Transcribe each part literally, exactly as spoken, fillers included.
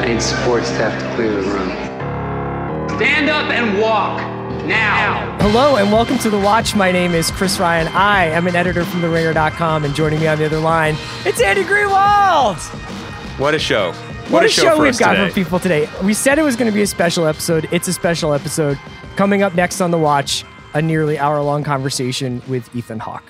need support staff to clear the room. Stand up and walk now. Hello and welcome to The Watch. My name is Chris Ryan. I am an editor from the ringer dot com, and joining me on the other line, it's Andy Greenwald. What a show. What, what a, a show, show for we've us got today. for people today. We said it was going to be a special episode. It's a special episode. Coming up next on The Watch, a nearly hour-long conversation with Ethan Hawke.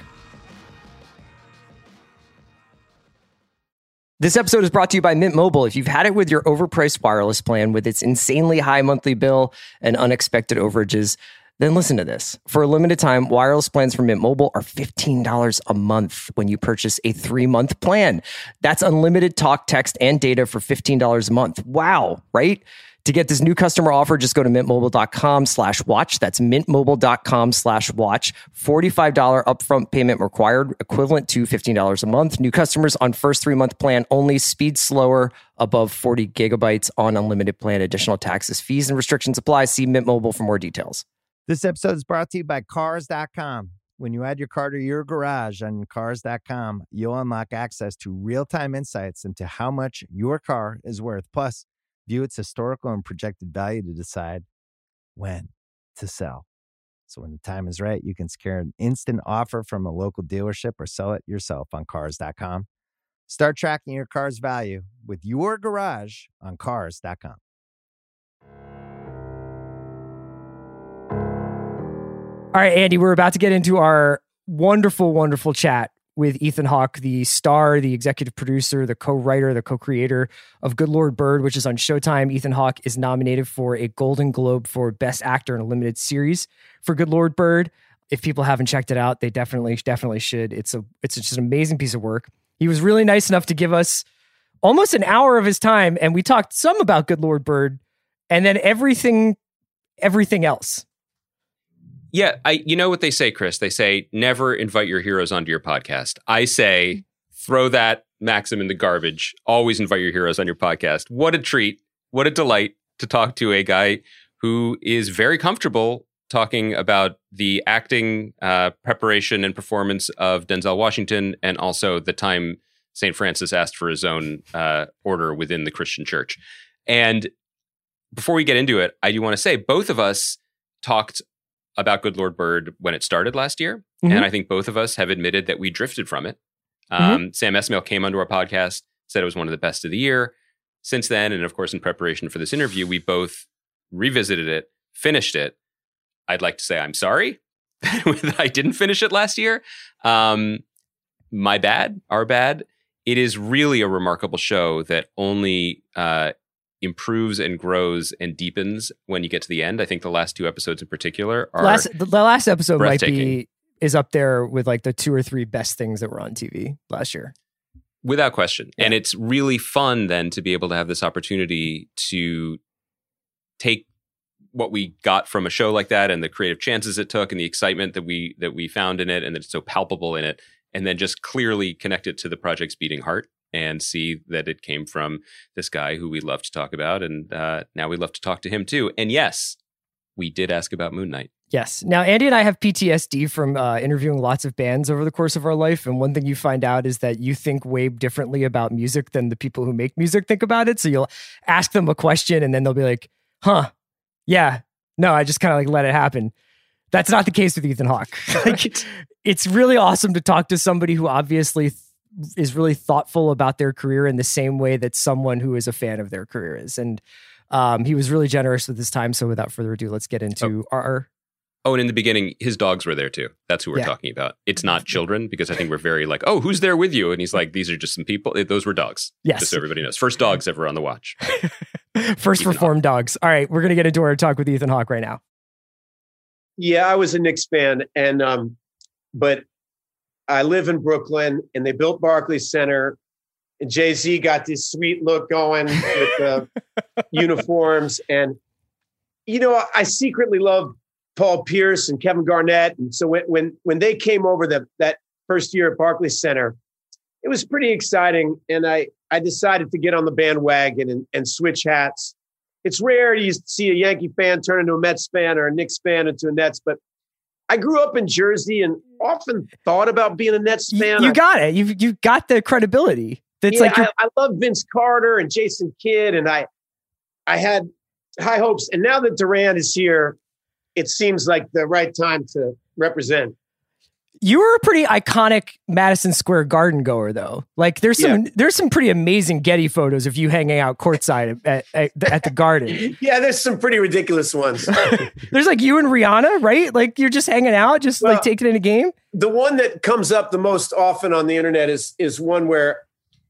This episode is brought to you by Mint Mobile. If you've had it with your overpriced wireless plan with its insanely high monthly bill and unexpected overages, then listen to this. For a limited time, wireless plans from Mint Mobile are fifteen dollars a month when you purchase a three-month plan. That's unlimited talk, text, and data for fifteen dollars a month. Wow, right? To get this new customer offer, just go to mintmobile.com slash watch. That's mintmobile.com slash watch. forty-five dollars upfront payment required, equivalent to fifteen dollars a month. New customers on first three-month plan only. Speed slower, above forty gigabytes on unlimited plan. Additional taxes, fees, and restrictions apply. See Mint Mobile for more details. This episode is brought to you by Cars dot com. When you add your car to your garage on Cars dot com, you'll unlock access to real-time insights into how much your car is worth. Plus, view its historical and projected value to decide when to sell. So when the time is right, you can secure an instant offer from a local dealership or sell it yourself on Cars dot com. Start tracking your car's value with your garage on Cars dot com. All right, Andy, we're about to get into our wonderful, wonderful chat with Ethan Hawke, the star, the executive producer, the co-writer, the co-creator of Good Lord Bird, which is on Showtime. Ethan Hawke is nominated for a Golden Globe for Best Actor in a Limited Series for Good Lord Bird. If people haven't checked it out, they definitely, definitely should. It's a, it's just an amazing piece of work. He was really nice enough to give us almost an hour of his time, and we talked some about Good Lord Bird, and then everything, everything else. Yeah, I. You know what they say, Chris? They say, never invite your heroes onto your podcast. I say, throw that maxim in the garbage. Always invite your heroes on your podcast. What a treat. What a delight to talk to a guy who is very comfortable talking about the acting, uh, preparation, and performance of Denzel Washington, and also the time Saint Francis asked for his own uh, order within the Christian church. And before we get into it, I do want to say, both of us talked about Good Lord Bird when it started last year. Mm-hmm. And I think both of us have admitted that we drifted from it. Um, mm-hmm. Sam Esmail came onto our podcast, said it was one of the best of the year. Since then, and of course, in preparation for this interview, we both revisited it, finished it. I'd like to say I'm sorry that I didn't finish it last year. Um, my bad, our bad. It is really a remarkable show that only uh, improves and grows and deepens when you get to the end. I think the last two episodes in particular are last, the last episode might be is up there with like the two or three best things that were on T V last year. Without question. Yeah. And it's really fun then to be able to have this opportunity to take what we got from a show like that and the creative chances it took and the excitement that we that we found in it and that it's so palpable in it, and then just clearly connect it to the project's beating heart and see that it came from this guy who we love to talk about. And uh, now we love to talk to him too. And yes, we did ask about Moon Knight. Yes. Now, Andy and I have P T S D from uh, interviewing lots of bands over the course of our life. And one thing you find out is that you think way differently about music than the people who make music think about it. So you'll ask them a question and then they'll be like, huh, yeah, no, I just kind of like let it happen. That's not the case with Ethan Hawke. Like, it's really awesome to talk to somebody who obviously th- is really thoughtful about their career in the same way that someone who is a fan of their career is. And um, he was really generous with his time. So without further ado, let's get into oh. our... Oh, and in the beginning, his dogs were there too. That's who we're yeah. talking about. It's not children, because I think we're very like, oh, who's there with you? And he's like, these are just some people. Those were dogs. Yes. Just so everybody knows. First dogs ever on The Watch. First reformed dogs. All right, we're going to get into our talk with Ethan Hawke right now. Yeah, I was a Knicks fan, and um, but I live in Brooklyn, and they built Barclays Center, and Jay-Z got this sweet look going with the uniforms, and you know, I secretly love Paul Pierce and Kevin Garnett, and so when when when they came over the, that first year at Barclays Center, it was pretty exciting, and I I decided to get on the bandwagon and, and switch hats. It's rare you see a Yankee fan turn into a Mets fan or a Knicks fan into a Nets, but I grew up in Jersey and often thought about being a Nets fan. You, you got it. You've you got the credibility. That's yeah, like I, I love Vince Carter and Jason Kidd, and I I had high hopes. And now that Durant is here, it seems like the right time to represent. You were a pretty iconic Madison Square Garden goer, though. Like, there's some yeah. there's some pretty amazing Getty photos of you hanging out courtside at, at, at the Garden. Yeah, there's some pretty ridiculous ones. There's like you and Rihanna, right? Like you're just hanging out, just well, like taking in a game. The one that comes up the most often on the internet is is one where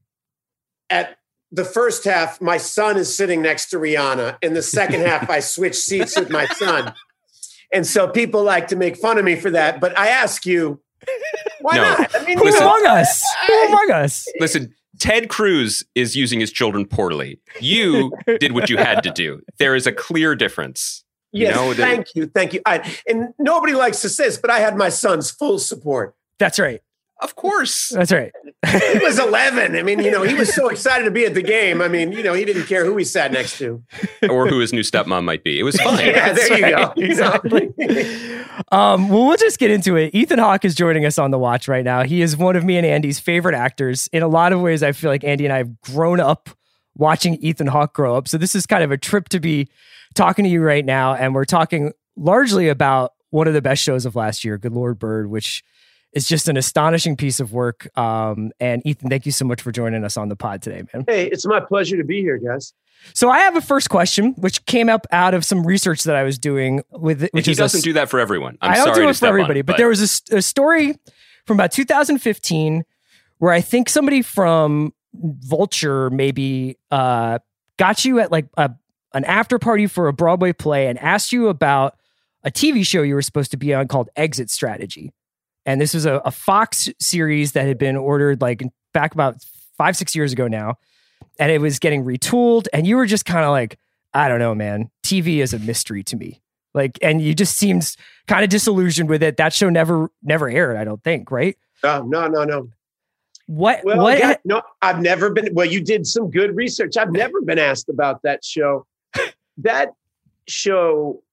at the first half, my son is sitting next to Rihanna. In the second half, I switch seats with my son. And so people like to make fun of me for that. But I ask you, why no. not? I mean, who among us? Who among us? Listen, Ted Cruz is using his children poorly. You did what you had to do. There is a clear difference. Yes, you know, thank that, you. Thank you. I, and nobody likes to say this, but I had my son's full support. That's right. Of course. That's right. He was eleven. I mean, you know, he was so excited to be at the game. I mean, you know, he didn't care who he sat next to. Or who his new stepmom might be. It was fine. Yeah, there you right. go. Exactly. um, well, we'll just get into it. Ethan Hawke is joining us on The Watch right now. He is one of me and Andy's favorite actors. In a lot of ways, I feel like Andy and I have grown up watching Ethan Hawke grow up. So this is kind of a trip to be talking to you right now. And we're talking largely about one of the best shows of last year, Good Lord Bird, which is just an astonishing piece of work. Um, and Ethan, thank you so much for joining us on the pod today, man. Hey, it's my pleasure to be here, guys. So I have a first question, which came up out of some research that I was doing with which he is doesn't a, do that for everyone. I'm I don't sorry do to it for everybody, on, but, but there was a, a story from about two thousand fifteen where I think somebody from Vulture maybe uh, got you at like a, an after party for a Broadway play and asked you about a T V show you were supposed to be on called Exit Strategy. And this was a, a Fox series that had been ordered like back about five, six years ago now. And it was getting retooled. And you were just kind of like, I don't know, man. T V is a mystery to me. Like, and you just seemed kind of disillusioned with it. That show never, never aired, I don't think, right? No, no, no, no. What, well, what? yeah, no, I've never been, well, you did some good research. I've never been asked about that show. That show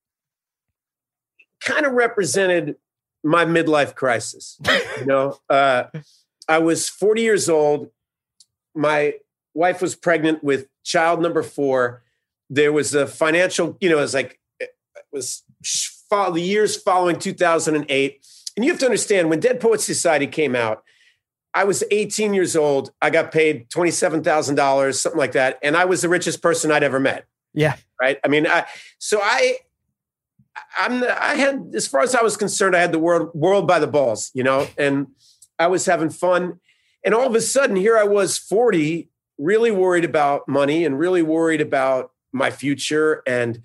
kind of represented my midlife crisis. You know, uh, I was forty years old. My wife was pregnant with child number four. There was a financial, you know, it was like, it was the years following two thousand eight. And you have to understand, when Dead Poets Society came out, I was eighteen years old. I got paid twenty-seven thousand dollars, something like that. And I was the richest person I'd ever met. Yeah. Right. I mean, I, so I, I'm, I had, as far as I was concerned, I had the world, world by the balls, you know, and I was having fun. And all of a sudden here I was forty, really worried about money and really worried about my future. And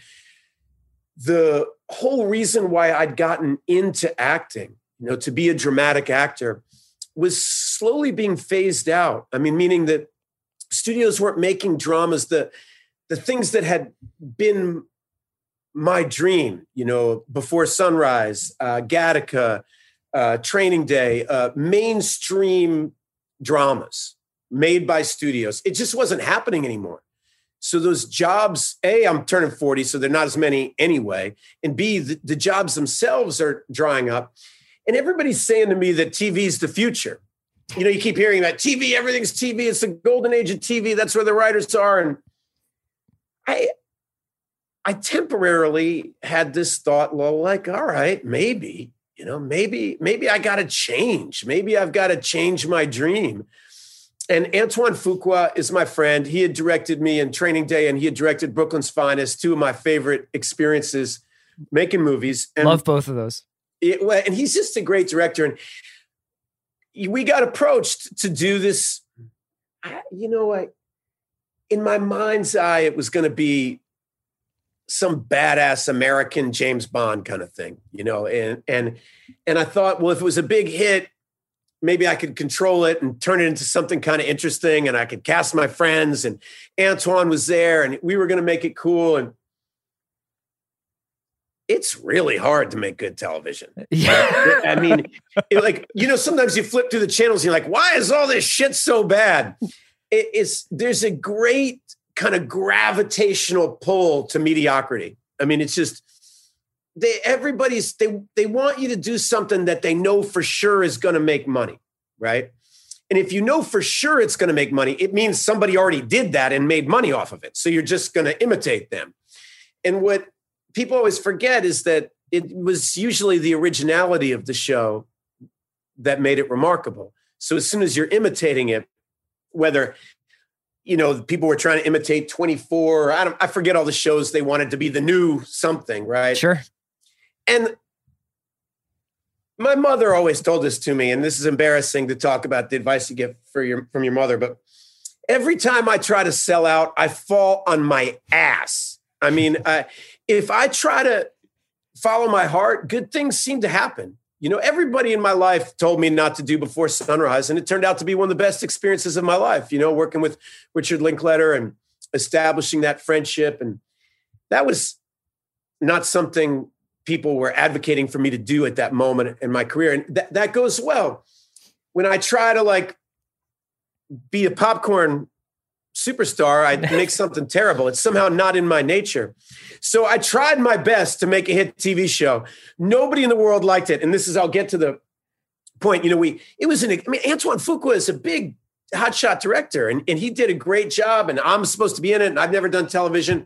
the whole reason why I'd gotten into acting, you know, to be a dramatic actor, was slowly being phased out. I mean, meaning that studios weren't making dramas, the, the things that had been my dream, you know, Before Sunrise, uh, Gattaca, uh, Training Day, uh, mainstream dramas made by studios. It just wasn't happening anymore. So those jobs, A, I'm turning forty, so they're not as many anyway. And B, the, the jobs themselves are drying up. And everybody's saying to me that T V is the future. You know, you keep hearing that T V, everything's T V. It's the golden age of T V. That's where the writers are. And I, I temporarily had this thought, well, like, all right, maybe, you know, maybe, maybe I got to change. Maybe I've got to change my dream. And Antoine Fuqua is my friend. He had directed me in Training Day, and he had directed Brooklyn's Finest, two of my favorite experiences making movies. And love both of those. It, and he's just a great director. And we got approached to do this. I, you know, I, in my mind's eye, it was going to be some badass American James Bond kind of thing, you know? And, and, and I thought, well, if it was a big hit, maybe I could control it and turn it into something kind of interesting, and I could cast my friends, and Antoine was there, and we were going to make it cool. And it's really hard to make good television. Yeah. I mean, it, like, you know, sometimes you flip through the channels and you're like, why is all this shit so bad? It, it's, there's a great kind of gravitational pull to mediocrity. I mean, it's just, they, everybody's, they, they want you to do something that they know for sure is going to make money. Right. And if you know for sure it's going to make money, it means somebody already did that and made money off of it. So you're just going to imitate them. And what people always forget is that it was usually the originality of the show that made it remarkable. So as soon as you're imitating it, whether, you know, people were trying to imitate twenty-four, I don't, I forget all the shows they wanted to be the new something, right? Sure. And my mother always told this to me, and this is embarrassing to talk about the advice you get for your, from your mother, but every time I try to sell out, I fall on my ass. I mean, uh, if I try to follow my heart, good things seem to happen. You know, everybody in my life told me not to do Before Sunrise, and it turned out to be one of the best experiences of my life, you know, working with Richard Linklater and establishing that friendship. And that was not something people were advocating for me to do at that moment in my career. And that, that goes well. When I try to like be a popcorn superstar, I make something terrible. It's somehow not in my nature. So I tried my best to make a hit T V show. Nobody in the world liked it. And this is, I'll get to the point, you know, we, it was an, I mean, Antoine Fuqua is a big hotshot director and, and he did a great job and I'm supposed to be in it. And I've never done television.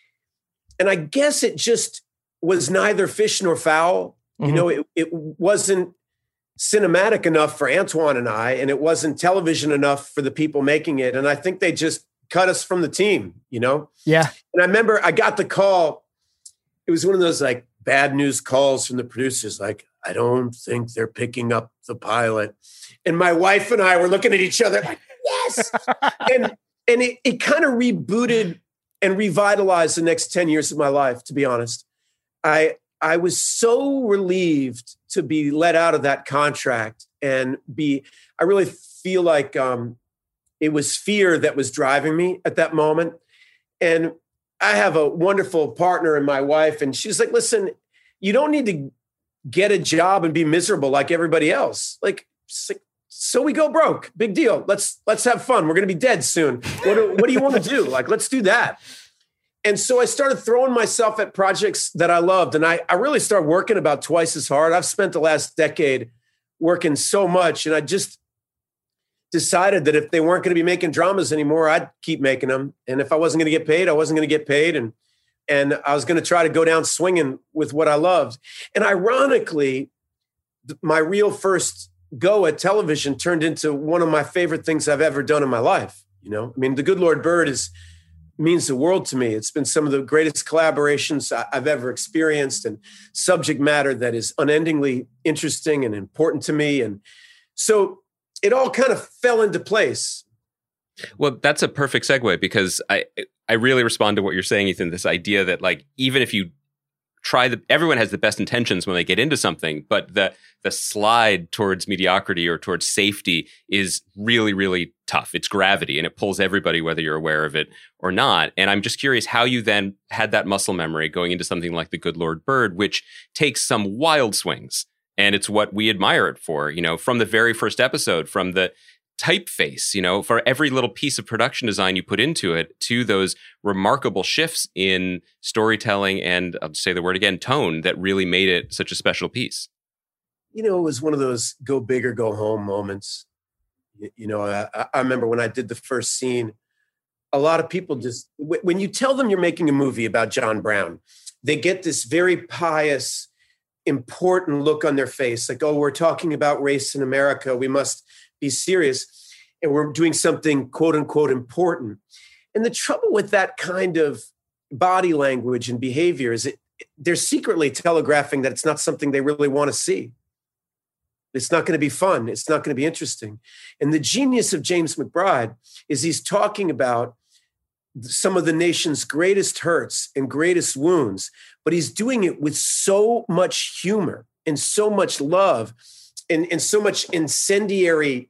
And I guess it just was neither fish nor fowl. Mm-hmm. You know, it, it wasn't cinematic enough for Antoine and I, and it wasn't television enough for the people making it. And I think they just cut us from the team, you know? Yeah. And I remember I got the call. It was one of those like bad news calls from the producers. Like, I don't think they're picking up the pilot. And my wife and I were looking at each other like, yes. and and it, it kind of rebooted and revitalized the next ten years of my life, to be honest. I I was so relieved to be let out of that contract and be, I really feel like um, it was fear that was driving me at that moment. And I have a wonderful partner in my wife, and she's like, listen, you don't need to get a job and be miserable like everybody else. Like, so we go broke, big deal. Let's, let's have fun. We're going to be dead soon. What do, what do you want to do? Like, let's do that. And so I started throwing myself at projects that I loved. And I, I really started working about twice as hard. I've spent the last decade working so much. And I just decided that if they weren't going to be making dramas anymore, I'd keep making them. And if I wasn't going to get paid, I wasn't going to get paid. And, and I was going to try to go down swinging with what I loved. And ironically, my real first go at television turned into one of my favorite things I've ever done in my life. You know, I mean, The Good Lord Bird is... means the world to me. It's been some of the greatest collaborations I've ever experienced and subject matter that is unendingly interesting and important to me. And so it all kind of fell into place. Well, that's a perfect segue because I I really respond to what you're saying, Ethan, this idea that like, even if you try the, everyone has the best intentions when they get into something, but the the slide towards mediocrity or towards safety is really, really tough. It's gravity and it pulls everybody, whether you're aware of it or not. And I'm just curious how you then had that muscle memory going into something like The Good Lord Bird, which takes some wild swings. And it's what we admire it for, you know, from the very first episode, from the typeface, you know, for every little piece of production design you put into it, to those remarkable shifts in storytelling and, I'll say the word again, tone that really made it such a special piece. You know, it was one of those go big or go home moments. You, you know, I, I remember when I did the first scene, a lot of people just, when you tell them you're making a movie about John Brown, they get this very pious, important look on their face. Like, oh, we're talking about race in America. We must be serious. And we're doing something quote unquote important. And the trouble with that kind of body language and behavior is it, they're secretly telegraphing that it's not something they really want to see. It's not going to be fun. It's not going to be interesting. And the genius of James McBride is he's talking about some of the nation's greatest hurts and greatest wounds, but he's doing it with so much humor and so much love and, and so much incendiary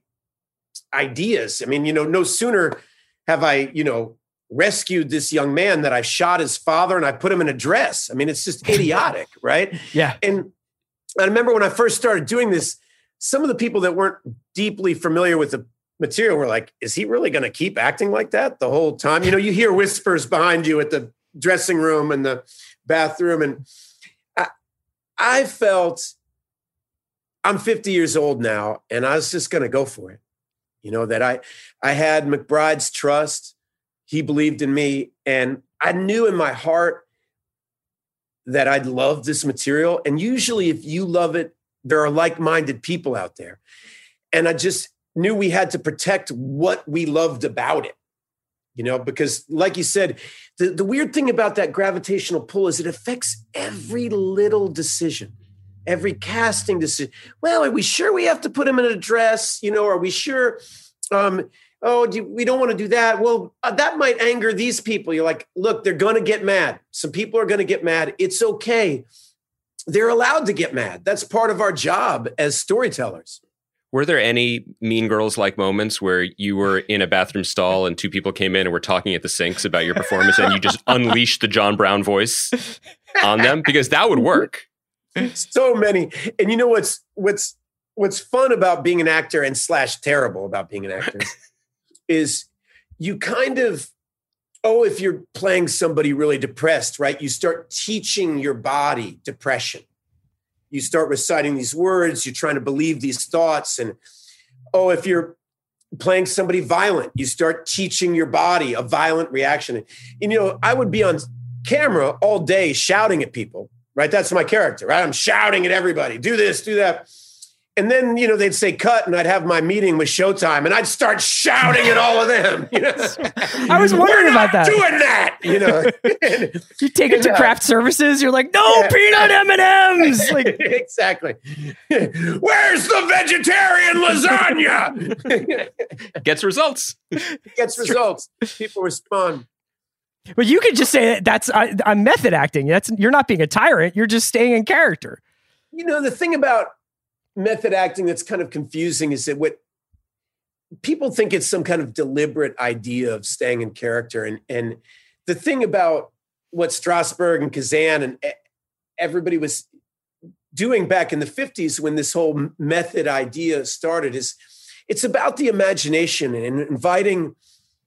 ideas. I mean, you know, no sooner have I, you know, rescued this young man that I shot his father and I put him in a dress. I mean, it's just idiotic, right? Yeah. And I remember when I first started doing this, some of the people that weren't deeply familiar with the material were like, is he really going to keep acting like that the whole time? You know, you hear whispers behind you at the dressing room and the bathroom. And I, I felt, I'm fifty years old now, and I was just going to go for it. You know, that I, I had McBride's trust. He believed in me. And I knew in my heart that I'd love this material. And usually if you love it, there are like-minded people out there. And I just knew we had to protect what we loved about it. You know, because like you said, the, the weird thing about that gravitational pull is it affects every little decision. Every casting decision. Well, are we sure we have to put him in a dress? You know, are we sure? Um, oh, do, we don't want to do that. Well, uh, that might anger these people. You're like, look, they're going to get mad. Some people are going to get mad. It's okay. They're allowed to get mad. That's part of our job as storytellers. Were there any Mean Girls-like moments where you were in a bathroom stall and two people came in and were talking at the sinks about your performance and you just unleashed the John Brown voice on them? Because that would work. So many. And you know what's what's what's fun about being an actor and slash terrible about being an actor is you kind of, oh, if you're playing somebody really depressed, right? You start teaching your body depression. You start reciting these words, you're trying to believe these thoughts. And oh, if you're playing somebody violent, you start teaching your body a violent reaction. And, you know, I would be on camera all day shouting at people. Right. That's my character. Right. I'm shouting at everybody. Do this, do that. And then, you know, they'd say cut and I'd have my meeting with Showtime and I'd start shouting at all of them. You know? I was wondering We're about not that. doing that. You know, and, you take it to uh, craft services. You're like, no yeah. peanut M and M's. Like, exactly. Where's the vegetarian lasagna? Gets results. Gets results. People respond. But you could just say that that's I, I'm method acting. That's you're not being a tyrant. You're just staying in character. You know, the thing about method acting that's kind of confusing is that what people think it's some kind of deliberate idea of staying in character. And, and the thing about what Strasberg and Kazan and everybody was doing back in the fifties when this whole method idea started is it's about the imagination and inviting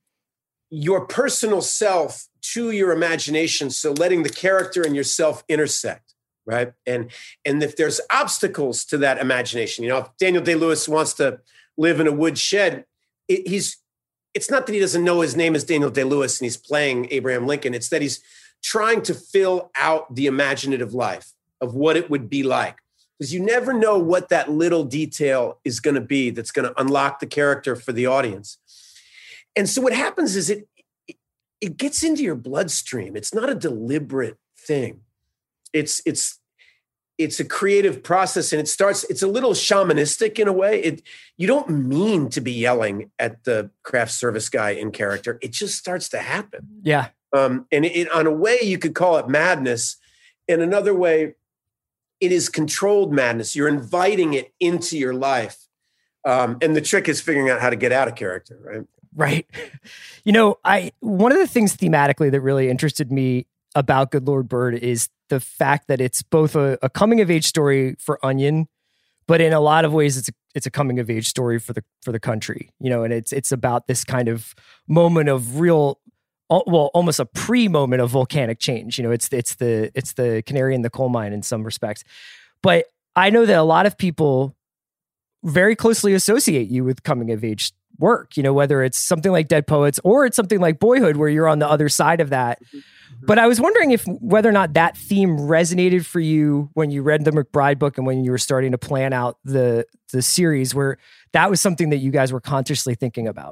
your personal self to your imagination. So letting the character and yourself intersect, right? And, and if there's obstacles to that imagination, you know, if Daniel Day-Lewis wants to live in a wood shed, it, he's, it's not that he doesn't know his name is Daniel Day-Lewis and he's playing Abraham Lincoln. It's that he's trying to fill out the imaginative life of what it would be like. Because you never know what that little detail is going to be that's going to unlock the character for the audience. And so what happens is it, it it gets into your bloodstream. It's not a deliberate thing. It's it's it's a creative process, and it starts. It's a little shamanistic in a way. It you don't mean to be yelling at the craft service guy in character. It just starts to happen. Yeah. Um, and it, on a way, you could call it madness. In another way, it is controlled madness. You're inviting it into your life, um, and the trick is figuring out how to get out of character, right? Right. You know, I one of the things thematically that really interested me about Good Lord Bird is the fact that it's both a, a coming of age story for Onion, but in a lot of ways it's a, it's a coming of age story for the for the country. You know, and it's it's about this kind of moment of real, well, almost a pre-moment of volcanic change. You know, it's it's the it's the canary in the coal mine in some respects. But I know that a lot of people very closely associate you with coming of age work, you know, whether it's something like Dead Poets or it's something like Boyhood, where you're on the other side of that. Mm-hmm. But I was wondering if whether or not that theme resonated for you when you read the McBride book and when you were starting to plan out the the series, where that was something that you guys were consciously thinking about.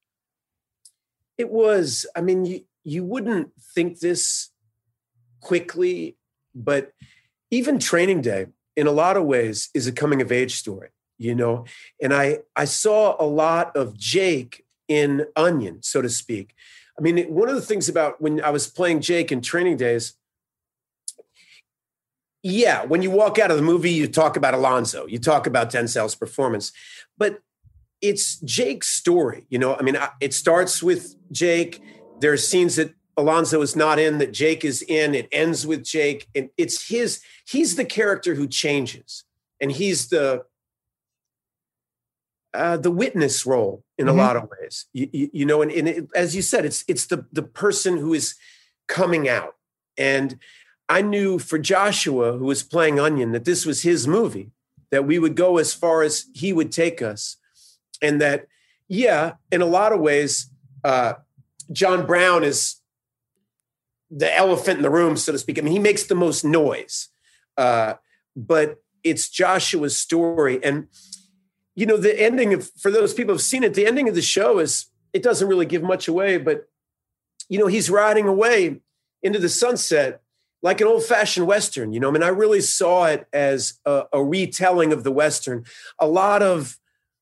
It was. I mean, you, you wouldn't think this quickly, but even Training Day, in a lot of ways, is a coming of age story. You know, and I, I saw a lot of Jake in Onion, so to speak. I mean, one of the things about when I was playing Jake in Training Days, yeah, when you walk out of the movie, you talk about Alonzo, you talk about Denzel's performance, but it's Jake's story. You know, I mean, it starts with Jake. There are scenes that Alonzo is not in, that Jake is in. It ends with Jake. And it's his, he's the character who changes. And he's the, Uh, the witness role in mm-hmm. a lot of ways, you, you, you know, and, and it, as you said, it's it's the the person who is coming out. And I knew for Joshua, who was playing Onion, that this was his movie, that we would go as far as he would take us, and that Yeah, in a lot of ways, uh, John Brown is the elephant in the room, so to speak. I mean, he makes the most noise, uh, but it's Joshua's story. And, you know, the ending of, for those people who've seen it, the ending of the show is, it doesn't really give much away, but, you know, he's riding away into the sunset like an old-fashioned Western. You know, I mean, I really saw it as a, a retelling of the Western. A lot of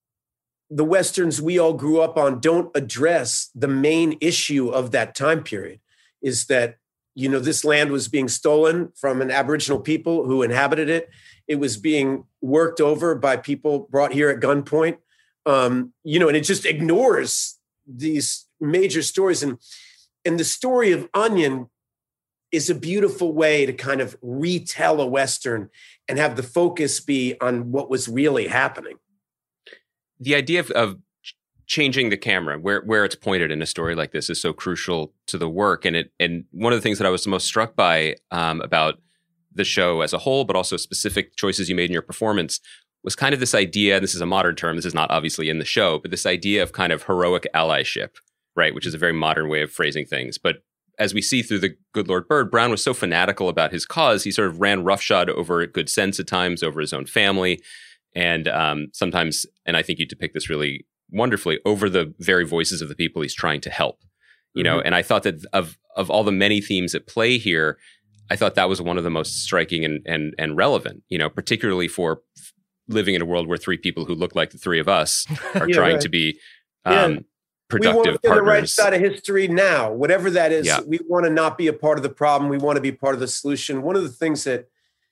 the Westerns we all grew up on don't address the main issue of that time period, is that, you know, this land was being stolen from an Aboriginal people who inhabited it. It was being worked over by people brought here at gunpoint. Um, you know, and it just ignores these major stories. And, and the story of Onion is a beautiful way to kind of retell a Western and have the focus be on what was really happening. The idea of, of changing the camera, where where it's pointed in a story like this, is so crucial to the work. And it and one of the things that I was most struck by um, about the show as a whole, but also specific choices you made in your performance, was kind of this idea, and this is a modern term, this is not obviously in the show, but this idea of kind of heroic allyship, right? Which is a very modern way of phrasing things. But as we see through The Good Lord Bird, Brown was so fanatical about his cause, he sort of ran roughshod over good sense at times, over his own family. And um, sometimes, and I think you depict this really wonderfully, over the very voices of the people he's trying to help. You mm-hmm. know, and I thought that of of all the many themes at play here, I thought that was one of the most striking and and and relevant, you know, particularly for living in a world where three people who look like the three of us are yeah, trying right. to be um, yeah. productive we want to be partners. on the right side of history now, whatever that is. Yeah. We want to not be a part of the problem. We want to be part of the solution. One of the things that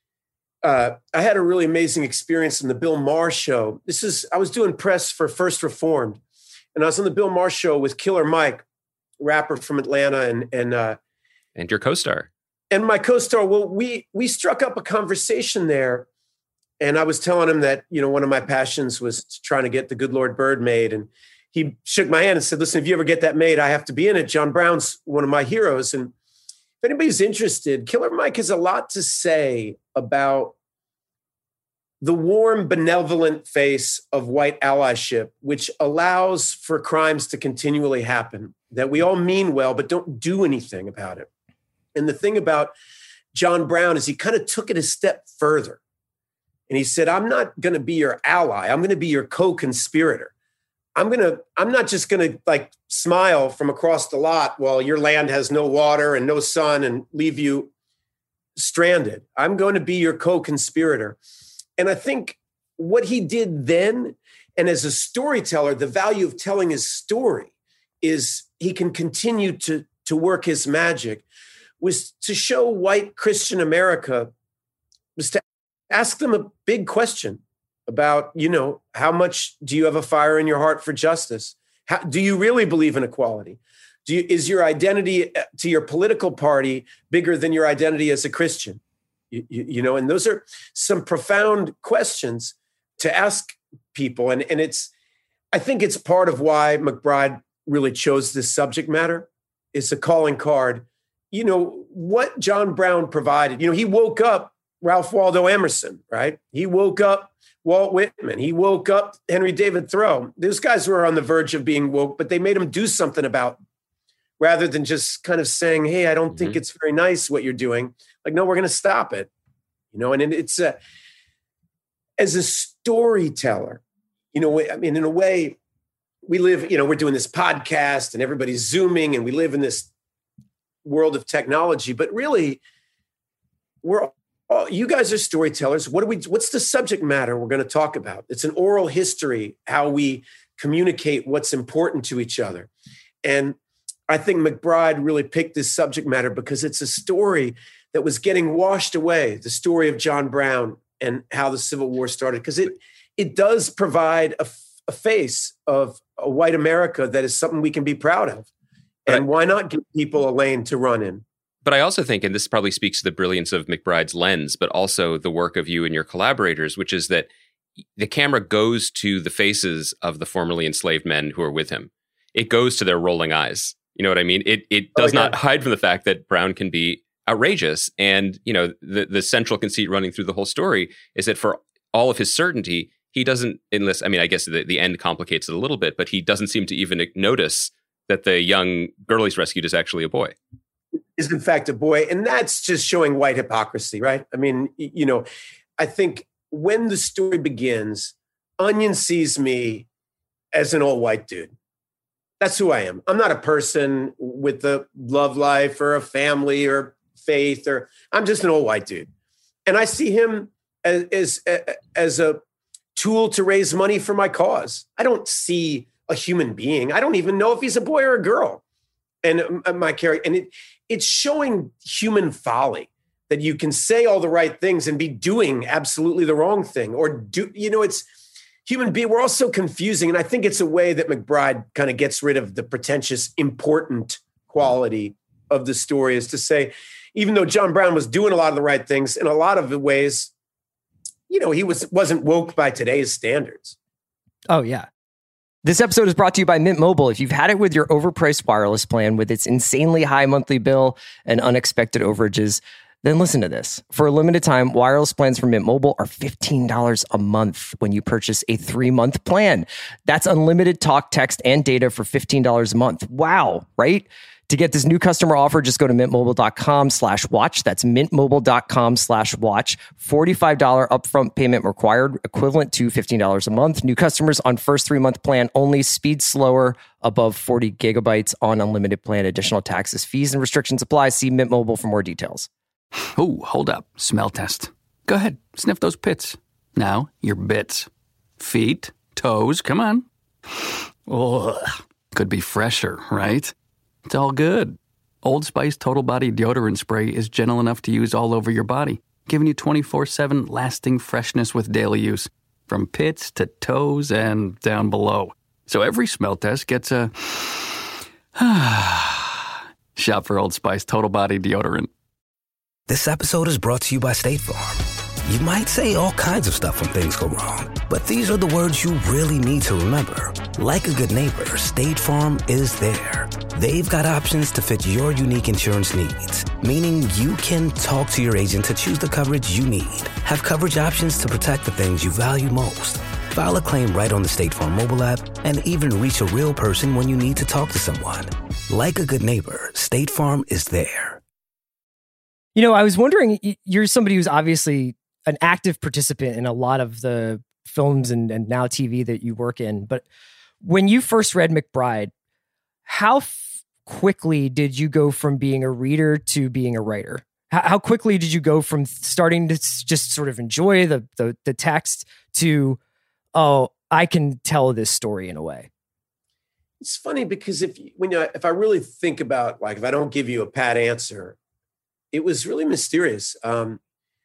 uh, I had a really amazing experience in the Bill Maher show. This is, I was doing press for First Reformed, and I was on the Bill Maher show with Killer Mike, rapper from Atlanta, and and uh, and your co-star. And my co-star. Well, we we struck up a conversation there, and I was telling him that, you know, one of my passions was trying to get The Good Lord Bird made, and he shook my hand and said, "Listen, if you ever get that made, I have to be in it. John Brown's one of my heroes." And if anybody's interested, Killer Mike has a lot to say about the warm, benevolent face of white allyship, which allows for crimes to continually happen, that we all mean well, but don't do anything about it. And the thing about John Brown is he kind of took it a step further. And he said, I'm not going to be your ally. I'm going to be your co-conspirator. I'm going to, I'm not just going to like smile from across the lot while your land has no water and no sun and leave you stranded. I'm going to be your co-conspirator. And I think what he did then, and as a storyteller, the value of telling his story is he can continue to, to work his magic, was to show white Christian America, was to ask them a big question about, you know, how much do you have a fire in your heart for justice? How, do you really believe in equality? Do you, is your identity to your political party bigger than your identity as a Christian? You, you, you know, and those are some profound questions to ask people. And, and it's, I think it's part of why McBride really chose this subject matter. It's a calling card. You know, what John Brown provided, you know, he woke up Ralph Waldo Emerson, right? He woke up Walt Whitman. He woke up Henry David Thoreau. Those guys were on the verge of being woke, but they made him do something about it, rather than just kind of saying, hey, I don't mm-hmm. think it's very nice what you're doing. Like, no, we're going to stop it. You know, and it's a, as a storyteller, you know, I mean, in a way, we live, you know, we're doing this podcast and everybody's Zooming and we live in this world of technology, but really we're all, you guys are storytellers. What do we, what's the subject matter we're going to talk about? It's an oral history, how we communicate what's important to each other. And I think McBride really picked this subject matter because it's a story that was getting washed away, the story of John Brown and how the Civil War started, because it it does provide a, a face of a white America that is something we can be proud of. And I, why not give people a lane to run in? But I also think, and this probably speaks to the brilliance of McBride's lens, but also the work of you and your collaborators, which is that the camera goes to the faces of the formerly enslaved men who are with him. It goes to their rolling eyes. You know what I mean? It it does oh, not hide from the fact that Brown can be outrageous. And, you know, the, the central conceit running through the whole story is that for all of his certainty, he doesn't enlist. I mean, I guess the, the end complicates it a little bit, but he doesn't seem to even notice that the young girl he's rescued is actually a boy. Is in fact a boy. And that's just showing white hypocrisy, right? I mean, you know, I think when the story begins, Onion sees me as an old white dude. That's who I am. I'm not a person with a love life or a family or faith, or I'm just an old white dude. And I see him as, as, as a tool to raise money for my cause. I don't see a human being. I don't even know if he's a boy or a girl. And my character, and it, it's showing human folly that you can say all the right things and be doing absolutely the wrong thing, or do, you know, it's human being. We're all so confusing. And I think it's a way that McBride kind of gets rid of the pretentious, important quality of the story, is to say, even though John Brown was doing a lot of the right things, in a lot of the ways, you know, he was, wasn't woke by today's standards. Oh, yeah. This episode is brought to you by Mint Mobile. If you've had it with your overpriced wireless plan with its insanely high monthly bill and unexpected overages, then listen to this. For a limited time, wireless plans from Mint Mobile are fifteen dollars a month when you purchase a three-month plan. That's unlimited talk, text, and data for fifteen dollars a month. Wow, right? To get this new customer offer, just go to mintmobile.com slash watch. That's mintmobile.com slash watch. forty-five dollars upfront payment required, equivalent to fifteen dollars a month. New customers on first three-month plan only. Speed slower, above forty gigabytes on unlimited plan. Additional taxes, fees, and restrictions apply. See Mint Mobile for more details. Ooh, hold up. Smell test. Go ahead. Sniff those pits. Now, your bits. Feet, toes, come on. Ugh. Could be fresher, right? It's all good. Old Spice Total Body Deodorant Spray is gentle enough to use all over your body, giving you twenty-four seven lasting freshness with daily use, from pits to toes and down below. So every smell test gets a shop for Old Spice Total Body Deodorant. This episode is brought to you by State Farm. You might say all kinds of stuff when things go wrong, but these are the words you really need to remember. Like a good neighbor, State Farm is there. They've got options to fit your unique insurance needs, meaning you can talk to your agent to choose the coverage you need. Have coverage options to protect the things you value most. File a claim right on the State Farm mobile app and even reach a real person when you need to talk to someone. Like a good neighbor, State Farm is there. You know, I was wondering, you're somebody who's obviously an active participant in a lot of the films and, and now T V that you work in. But when you first read McBride, how f- quickly did you go from being a reader to being a writer? How, how quickly did you go from starting to just sort of enjoy the, the, the text to, oh, I can tell this story in a way? It's funny because if you, when you, if I really think about, like, if I don't give you a pat answer, it was really mysterious. Um,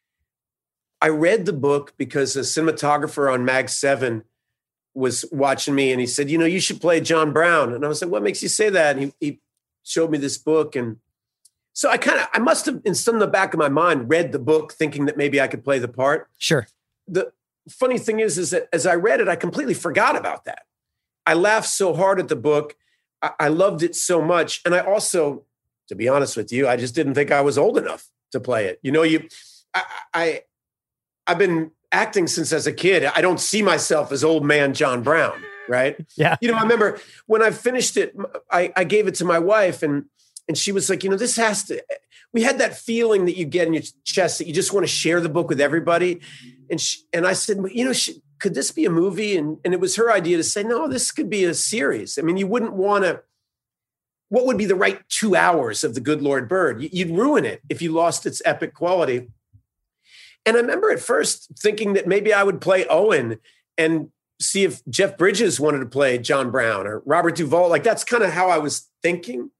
I read the book because a cinematographer on Mag seven was watching me and he said, you know, you should play John Brown. And I was like, what makes you say that? And he, he showed me this book. And so I kind of, I must have, in some of the back of my mind, read the book thinking that maybe I could play the part. Sure. The funny thing is, is that as I read it, I completely forgot about that. I laughed so hard at the book. I, I loved it so much. And I also, to be honest with you, I just didn't think I was old enough to play it. You know, you, I, I I've been acting since as a kid. I don't see myself as old man John Brown, right? Yeah. You know, I remember when I finished it, I, I gave it to my wife and and she was like, you know, this has to, we had that feeling that you get in your chest that you just want to share the book with everybody. And she, and I said, you know, she, could this be a movie? And, and it was her idea to say, no, this could be a series. I mean, you wouldn't want to, what would be the right two hours of The Good Lord Bird? You'd ruin it if you lost its epic quality. And I remember at first thinking that maybe I would play Owen and see if Jeff Bridges wanted to play John Brown or Robert Duvall. Like, that's kind of how I was thinking.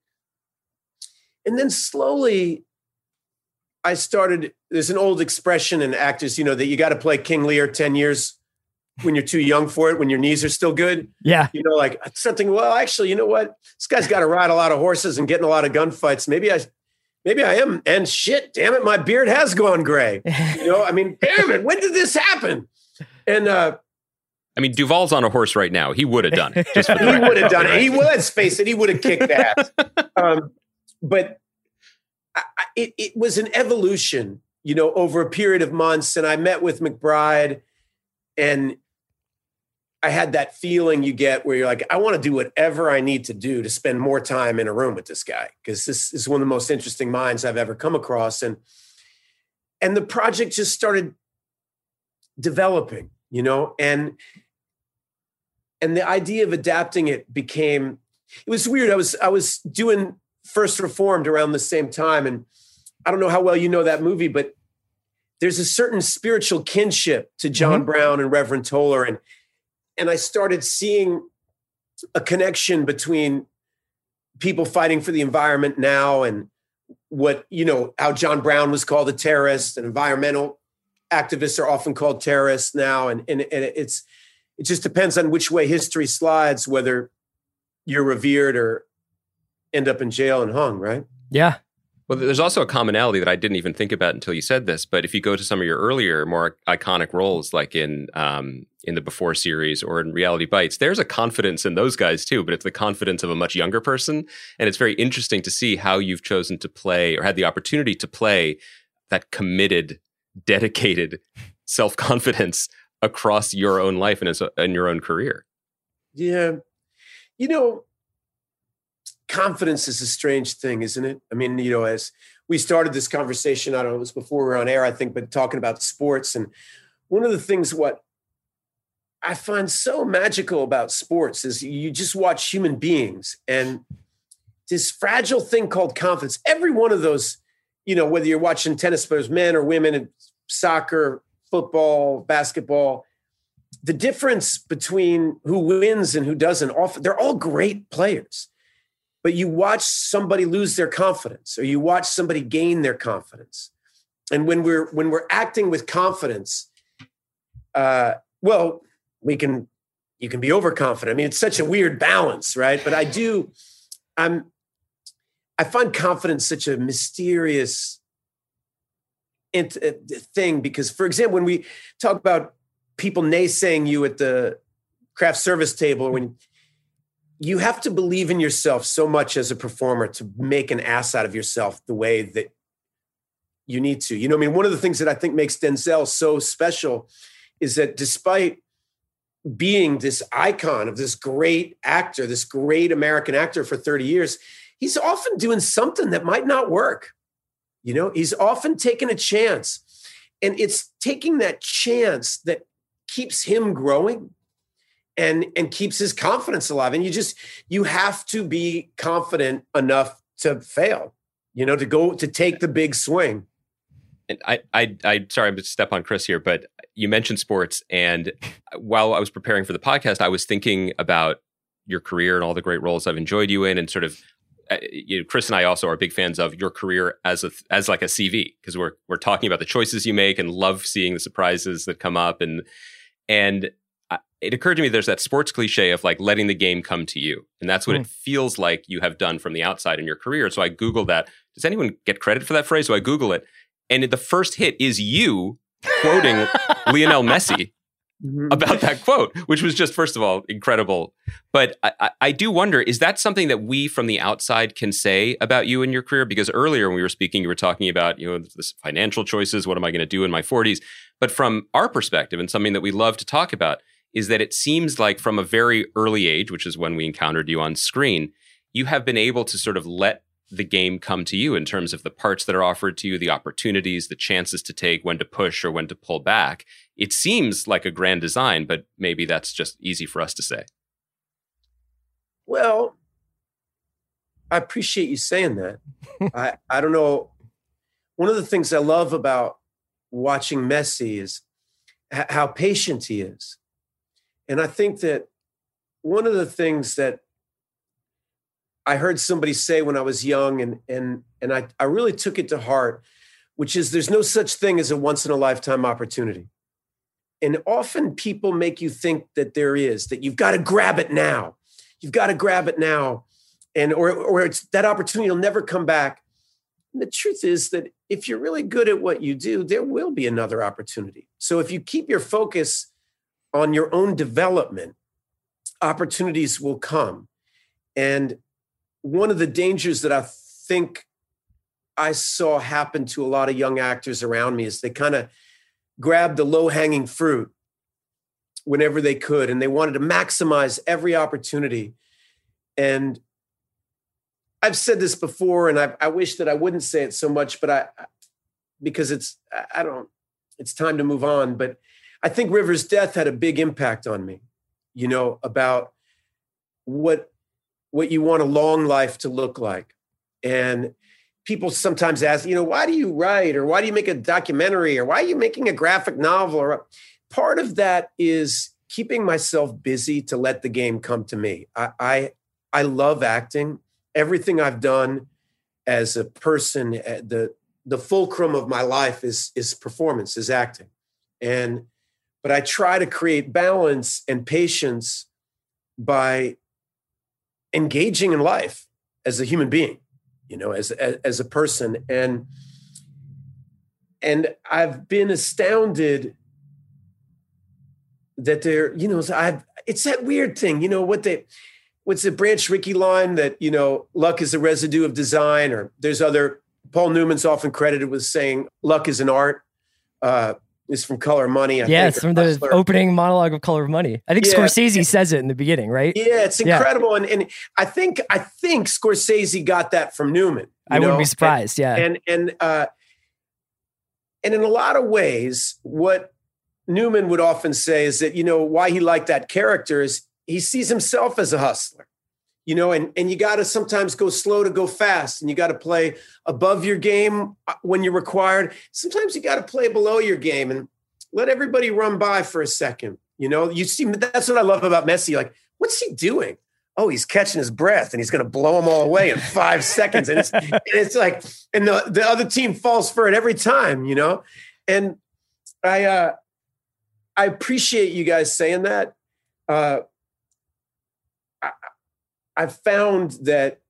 And then slowly I started, there's an old expression in actors, you know, that you got to play King Lear ten years when you're too young for it, when your knees are still good. Yeah. You know, like something, well, actually, you know what? This guy's got to ride a lot of horses and get in a lot of gunfights. Maybe I, maybe I am. And shit, damn it, my beard has gone gray. You know, I mean, damn it, when did this happen? And, uh, I mean, Duvall's on a horse right now. He would have done it. Just for the he record. would have done it. He would, let's face it, he would have kicked ass. Um, but I, it, it was an evolution, you know, over a period of months. And I met with McBride and I had that feeling you get where you're like, I want to do whatever I need to do to spend more time in a room with this guy, because this is one of the most interesting minds I've ever come across. And, and the project just started developing, you know, and, and the idea of adapting it became, it was weird. I was, I was doing First Reformed around the same time. And I don't know how well you know that movie, but there's a certain spiritual kinship to John mm-hmm. Brown and Reverend Toller. And, and I started seeing a connection between people fighting for the environment now and what, you know, how John Brown was called a terrorist, and environmental activists are often called terrorists now. And, and, and it's, it just depends on which way history slides, whether you're revered or end up in jail and hung, right? Yeah. Well, there's also a commonality that I didn't even think about until you said this. But if you go to some of your earlier, more iconic roles, like in um, in the Before series or in Reality Bites, there's a confidence in those guys too. But it's the confidence of a much younger person, and it's very interesting to see how you've chosen to play, or had the opportunity to play, that committed, dedicated self-confidence across your own life and in your own career. Yeah, you know. Confidence is a strange thing, isn't it? I mean, you know, as we started this conversation, I don't know, it was before we were on air, I think, but talking about sports. And one of the things what I find so magical about sports is you just watch human beings and this fragile thing called confidence. Every one of those, you know, whether you're watching tennis players, men or women, in soccer, football, basketball, the difference between who wins and who doesn't, often, they're all great players. But you watch somebody lose their confidence, or you watch somebody gain their confidence. And when we're when we're acting with confidence, uh, well, we can you can be overconfident. I mean, it's such a weird balance, right? But I do, I'm I find confidence such a mysterious thing because, for example, when we talk about people naysaying you at the craft service table, when you have to believe in yourself so much as a performer to make an ass out of yourself the way that you need to. You know, I mean, one of the things that I think makes Denzel so special is that despite being this icon of this great actor, this great American actor for thirty years, he's often doing something that might not work. You know, he's often taking a chance. And it's taking that chance that keeps him growing and, and keeps his confidence alive. And you just, you have to be confident enough to fail, you know, to go, to take the big swing. And I, I, I, sorry, I'm going to step on Chris here, but you mentioned sports. And while I was preparing for the podcast, I was thinking about your career and all the great roles I've enjoyed you in, and sort of, uh, you know, Chris and I also are big fans of your career as a, as like a C V, because we're, we're talking about the choices you make and love seeing the surprises that come up. And, and it occurred to me there's that sports cliche of like letting the game come to you. And that's what mm. it feels like you have done from the outside in your career. So I Googled that. Does anyone get credit for that phrase? So I Google it. And the first hit is you quoting Lionel Messi about that quote, which was just, first of all, incredible. But I, I, I do wonder, is that something that we from the outside can say about you in your career? Because earlier when we were speaking, you were talking about, you know, this financial choices. What am I going to do in my forties? But from our perspective, and something that we love to talk about, is that it seems like from a very early age, which is when we encountered you on screen, you have been able to sort of let the game come to you in terms of the parts that are offered to you, the opportunities, the chances to take, when to push or when to pull back. It seems like a grand design, but maybe that's just easy for us to say. Well, I appreciate you saying that. I, I don't know. One of the things I love about watching Messi is h- how patient he is. And I think that one of the things that I heard somebody say when I was young, and and and I, I really took it to heart, which is there's no such thing as a once-in-a-lifetime opportunity. And often people make you think that there is, that you've got to grab it now. You've got to grab it now. And or or it's that opportunity will never come back. And the truth is that if you're really good at what you do, there will be another opportunity. So if you keep your focus on your own development, opportunities will come. And one of the dangers that I think I saw happen to a lot of young actors around me is they kind of grab the low-hanging fruit whenever they could, and they wanted to maximize every opportunity. And I've said this before, and I, I wish that I wouldn't say it so much, but I, because it's, I don't, it's time to move on. But I think Rivers' death had a big impact on me, you know, about what, what you want a long life to look like. And people sometimes ask, you know, why do you write, or why do you make a documentary, or why are you making a graphic novel? Or part of that is keeping myself busy to let the game come to me. I, I, I love acting. Everything I've done as a person, the the fulcrum of my life is is performance, is acting. And but I try to create balance and patience by engaging in life as a human being, you know, as as, as a person. And and I've been astounded that there, you know, I've it's that weird thing, you know, what they what's the Branch Rickey line that, you know, luck is a residue of design, or there's other, Paul Newman's often credited with saying luck is an art. Uh, it's from Color of Money. I yeah, think, it's from the Hustler. opening monologue of Color of Money. I think Yeah. Scorsese says it in the beginning, right? Yeah, it's Yeah. incredible. And, and I think, I think Scorsese got that from Newman. you I wouldn't know? be surprised. Yeah. And, and, uh, and in a lot of ways, what Newman would often say is that, you know, why he liked that character is he sees himself as a hustler, you know, and, and you got to sometimes go slow to go fast, and you got to play above your game when you're required. Sometimes you got to play below your game and let everybody run by for a second. You know, you see, that's what I love about Messi. Like, what's he doing? Oh, he's catching his breath and he's going to blow them all away in five seconds. And it's, and it's like, and the, the other team falls for it every time, you know? And I, uh, I appreciate you guys saying that. Uh, I, I've found that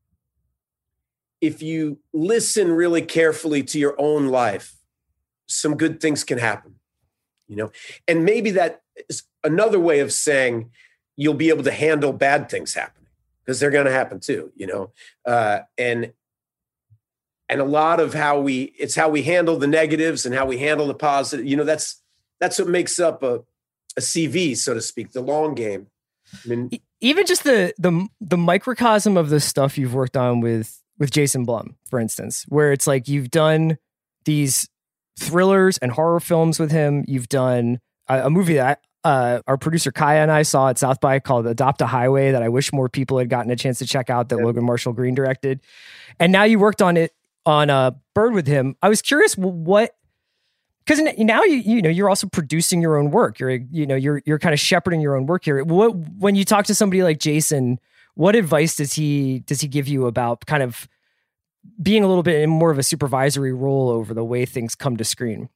if you listen really carefully to your own life, some good things can happen, you know? And maybe that is another way of saying you'll be able to handle bad things happening, because they're going to happen too, you know? Uh, and, and a lot of how we, it's how we handle the negatives and how we handle the positive, you know, that's, that's what makes up a, a C V, so to speak, the long game. I mean, Even just the the the microcosm of the stuff you've worked on with with Jason Blum, for instance, where it's like you've done these thrillers and horror films with him. You've done a, a movie that uh, our producer Kaya and I saw at South by called Adopt a Highway that I wish more people had gotten a chance to check out, that yeah. Logan Marshall Green directed. And now you worked on it on uh, Bird with him. I was curious what. Because now you you know you're also producing your own work. You're you know you're you're kind of shepherding your own work here. What when you talk to somebody like Jason, what advice does he does he give you about kind of being a little bit in more of a supervisory role over the way things come to screen?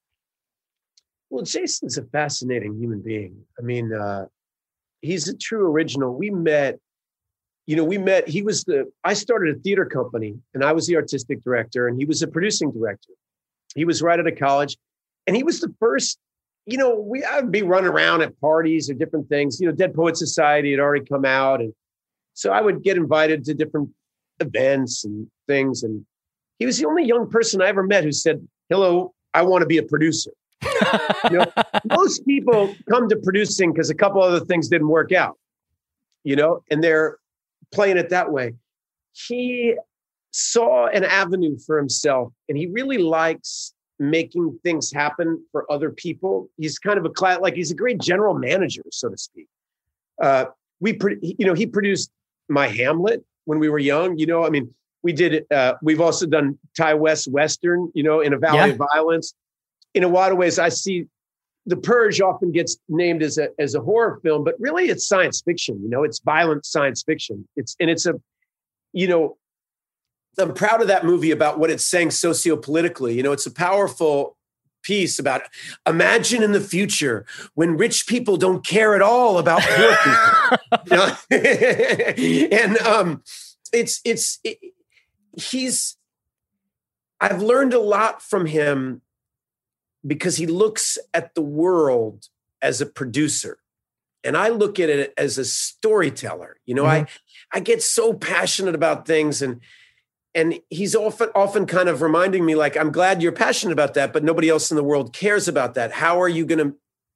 Well, Jason's a fascinating human being. I mean, uh, he's a true original. We met, you know, we met. He was the I started a theater company, and I was the artistic director, and he was a producing director. He was right out of college, and he was the first, you know, we, I'd be running around at parties or different things, you know, Dead Poet Society had already come out. And so I would get invited to different events and things. And he was the only young person I ever met who said, hello, I want to be a producer. You know, most people come to producing because a couple other things didn't work out, you know, and they're playing it that way. He saw an avenue for himself, and he really likes making things happen for other people. He's kind of a class, like he's a great general manager, so to speak. Uh, we, pro- you know, he produced my Hamlet when we were young. You know, I mean, we did it. Uh, we've also done Ty West Western. You know, In a Valley yeah. of Violence. In a lot of ways, I see The Purge often gets named as a as a horror film, but really it's science fiction. You know, it's violent science fiction. It's and it's a, you know. I'm proud of that movie about what it's saying sociopolitically. You know, it's a powerful piece about imagine in the future when rich people don't care at all about poor people. You know? And um, it's, it's, it, he's, I've learned a lot from him because he looks at the world as a producer. And I look at it as a storyteller. You know, mm-hmm. I, I get so passionate about things, and And he's often often kind of reminding me, like, I'm glad you're passionate about that, but nobody else in the world cares about that. How are you going to,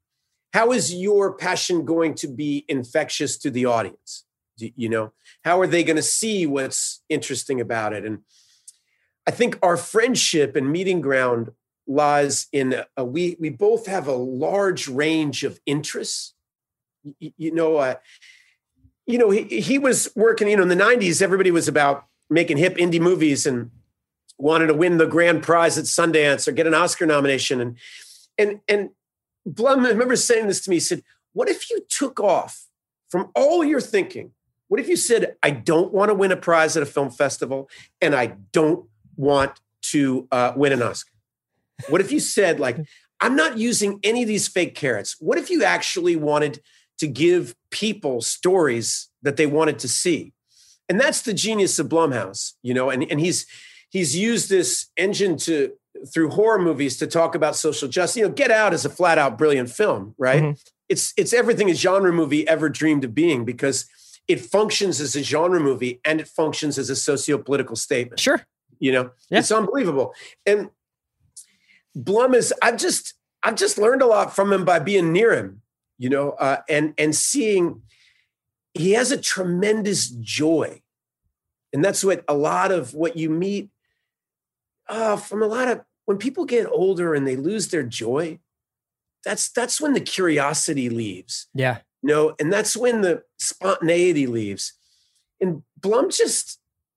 how is your passion going to be infectious to the audience? Do, you know, how are they going to see what's interesting about it? And I think our friendship and meeting ground lies in a, we we both have a large range of interests. You, you know, uh, you know, he he was working. You know, in the nineties, everybody was about making hip indie movies and wanted to win the grand prize at Sundance or get an Oscar nomination. And and and Blum, I remember saying this to me. He said, "What if you took off from all your thinking? What if you said, I don't want to win a prize at a film festival, and I don't want to uh, win an Oscar? What if you said, like, I'm not using any of these fake carrots? What if you actually wanted to give people stories that they wanted to see?" And that's the genius of Blumhouse, you know, and, and he's he's used this engine to through horror movies to talk about social justice. You know, Get Out is a flat out brilliant film, right? Mm-hmm. It's it's everything a genre movie ever dreamed of being, because it functions as a genre movie and it functions as a socio-political statement. Sure. You know, yeah. It's unbelievable. And Blum is, I've just, I've just learned a lot from him by being near him, you know, uh, and, and seeing he has a tremendous joy. And that's what a lot of what you meet uh, from a lot of, when people get older and they lose their joy, that's, that's when the curiosity leaves. Yeah. You know, and that's when the spontaneity leaves. And Blum just,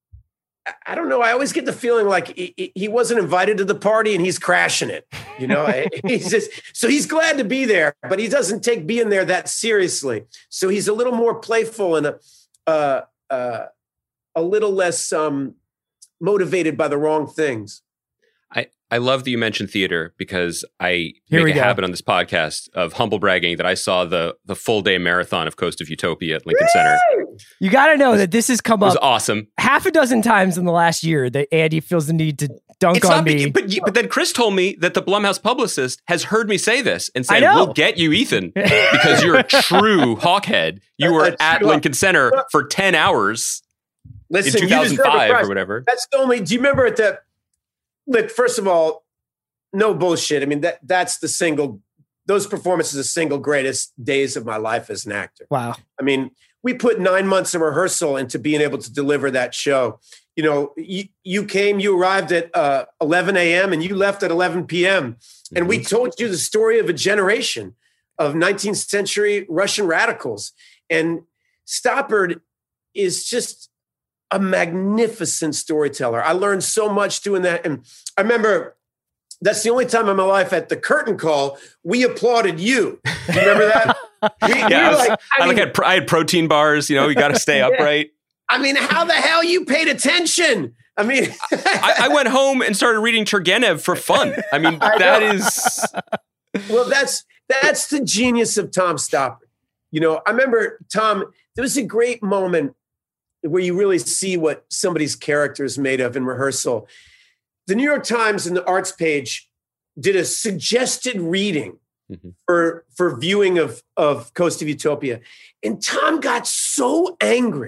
I don't know. I always get the feeling like he, he wasn't invited to the party and he's crashing it. You know, he's just, so he's glad to be there, but he doesn't take being there that seriously. So he's a little more playful and a, uh, uh, a little less um, motivated by the wrong things. I, I love that you mentioned theater, because I Here make we a go. habit on this podcast of humble bragging that I saw the the full day marathon of Coast of Utopia at Lincoln Center. You got to know that this has come It was up awesome. half a dozen times in the last year that Andy feels the need to dunk It's on not, me. but, but then Chris told me that the Blumhouse publicist has heard me say this and I said, know. "We'll get you, Ethan, because you're a true hawkhead. You were A at true- Lincoln Center for ten hours Listen, in you two deserve thousand a five prize. or whatever." That's the only, do you remember at the, look, first of all, no bullshit. I mean, that that's the single, those performances are the single greatest days of my life as an actor. Wow. I mean, we put nine months of rehearsal into being able to deliver that show. You know, you, you came, you arrived at uh, eleven a.m. and you left at eleven p.m. And Mm-hmm. we told you the story of a generation of nineteenth century Russian radicals. And Stoppard is just a magnificent storyteller. I learned so much doing that. And I remember that's the only time in my life at the curtain call, we applauded you. Do you remember that? We, Yeah, we I, were was, like, I, I like mean, had, pro- I had protein bars. You know, you got to stay Yeah. upright. I mean, how the hell you paid attention? I mean, I, I went home and started reading Turgenev for fun. I mean, I that know. is. well, that's that's the genius of Tom Stoppard. You know, I remember, Tom, there was a great moment where you really see what somebody's character is made of in rehearsal. The New York Times and the arts page did a suggested reading Mm-hmm. for for viewing of, of Coast of Utopia. And Tom got so angry.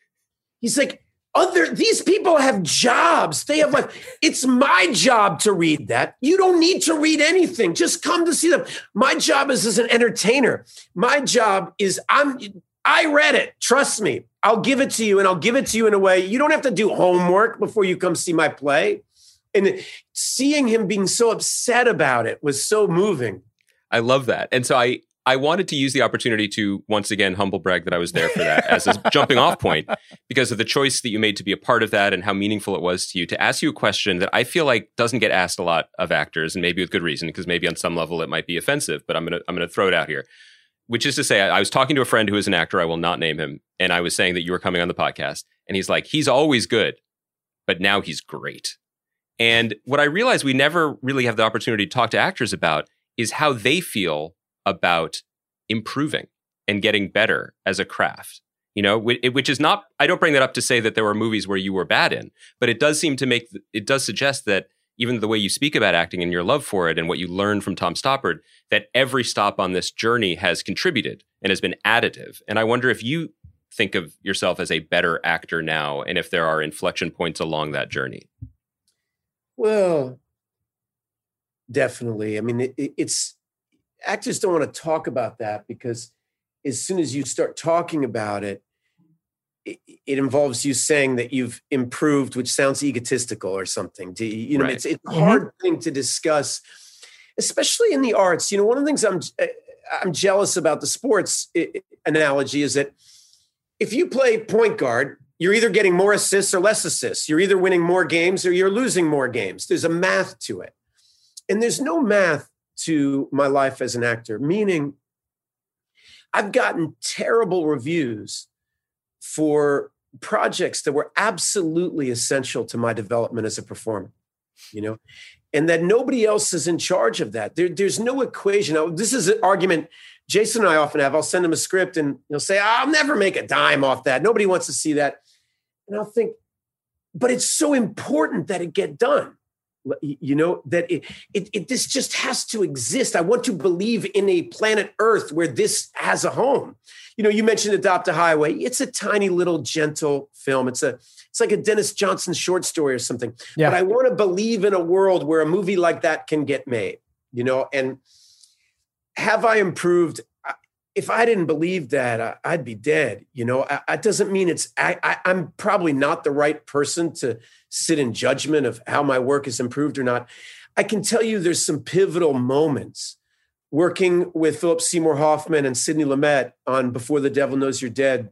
He's like, other these people have jobs. They have like, it's my job to read that. You don't need to read anything. Just come to see them. My job is as an entertainer. My job is I'm I read it. Trust me. I'll give it to you, and I'll give it to you in a way. You don't have to do homework before you come see my play. And seeing him being so upset about it was so moving. I love that. And so I, I wanted to use the opportunity to once again humble brag that I was there for that as a jumping off point, because of the choice that you made to be a part of that and how meaningful it was to you, to ask you a question that I feel like doesn't get asked a lot of actors, and maybe with good reason, because maybe on some level it might be offensive, but I'm going to, I'm going to throw it out here, which is to say, I, I was talking to a friend who is an actor. I will not name him. And I was saying that you were coming on the podcast, and he's like, he's always good, but now he's great. And what I realized we never really have the opportunity to talk to actors about is how they feel about improving and getting better as a craft, you know, which is not, I don't bring that up to say that there were movies where you were bad in, but it does seem to make, it does suggest that even the way you speak about acting and your love for it and what you learned from Tom Stoppard, that every stop on this journey has contributed and has been additive. And I wonder if you think of yourself as a better actor now, and if there are inflection points along that journey. Well, definitely. I mean, it, it's actors don't want to talk about that because as soon as you start talking about it, it, it involves you saying that you've improved, which sounds egotistical or something. To, you know, right. it's, it's a hard mm-hmm. thing to discuss, especially in the arts. You know, one of the things I'm I'm jealous about the sports analogy is that if you play point guard, you're either getting more assists or less assists. You're either winning more games or you're losing more games. There's a math to it. And there's no math to my life as an actor, meaning I've gotten terrible reviews for projects that were absolutely essential to my development as a performer, you know, and that nobody else is in charge of that. There, there's no equation. Now, this is an argument Jason and I often have. I'll send him a script and he'll say, I'll never make a dime off that. Nobody wants to see that. And I'll think, but it's so important that it get done. You know, that it, it, it, this just has to exist. I want to believe in a planet Earth where this has a home. You know, you mentioned Adopt a Highway. It's a tiny little gentle film. It's a, it's like a Dennis Johnson short story or something. Yeah. But I want to believe in a world where a movie like that can get made, you know, and have I improved? If I didn't believe that, I'd be dead. You know, it doesn't mean it's, I, I, I'm probably not the right person to sit in judgment of how my work is improved or not. I can tell you there's some pivotal moments working with Philip Seymour Hoffman and Sidney Lumet on Before the Devil Knows You're Dead.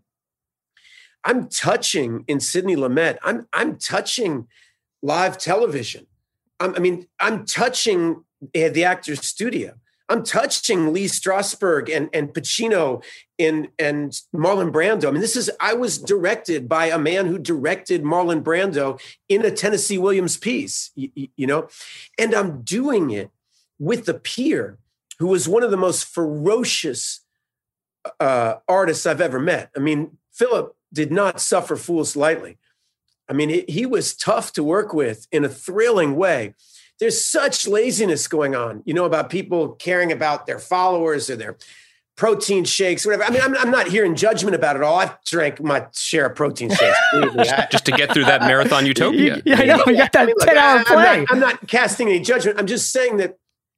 I'm touching in Sidney Lumet. I'm, I'm touching live television. I'm, I mean, I'm touching the Actors Studio. I'm touching Lee Strasberg and, and Pacino in, and Marlon Brando. I mean, this is, I was directed by a man who directed Marlon Brando in a Tennessee Williams piece, you, you know, and I'm doing it with the peer who was one of the most ferocious uh, artists I've ever met. I mean, Philip did not suffer fools lightly. I mean, it, he was tough to work with in a thrilling way. There's such laziness going on, you know, about people caring about their followers or their protein shakes, whatever. I mean, I'm, I'm not here in judgment about it all. I've drank my share of protein shakes. just, just to get through that marathon utopia. Yeah, I know. You got that I mean, look, ten hour play. I'm not, I'm not casting any judgment. I'm just saying that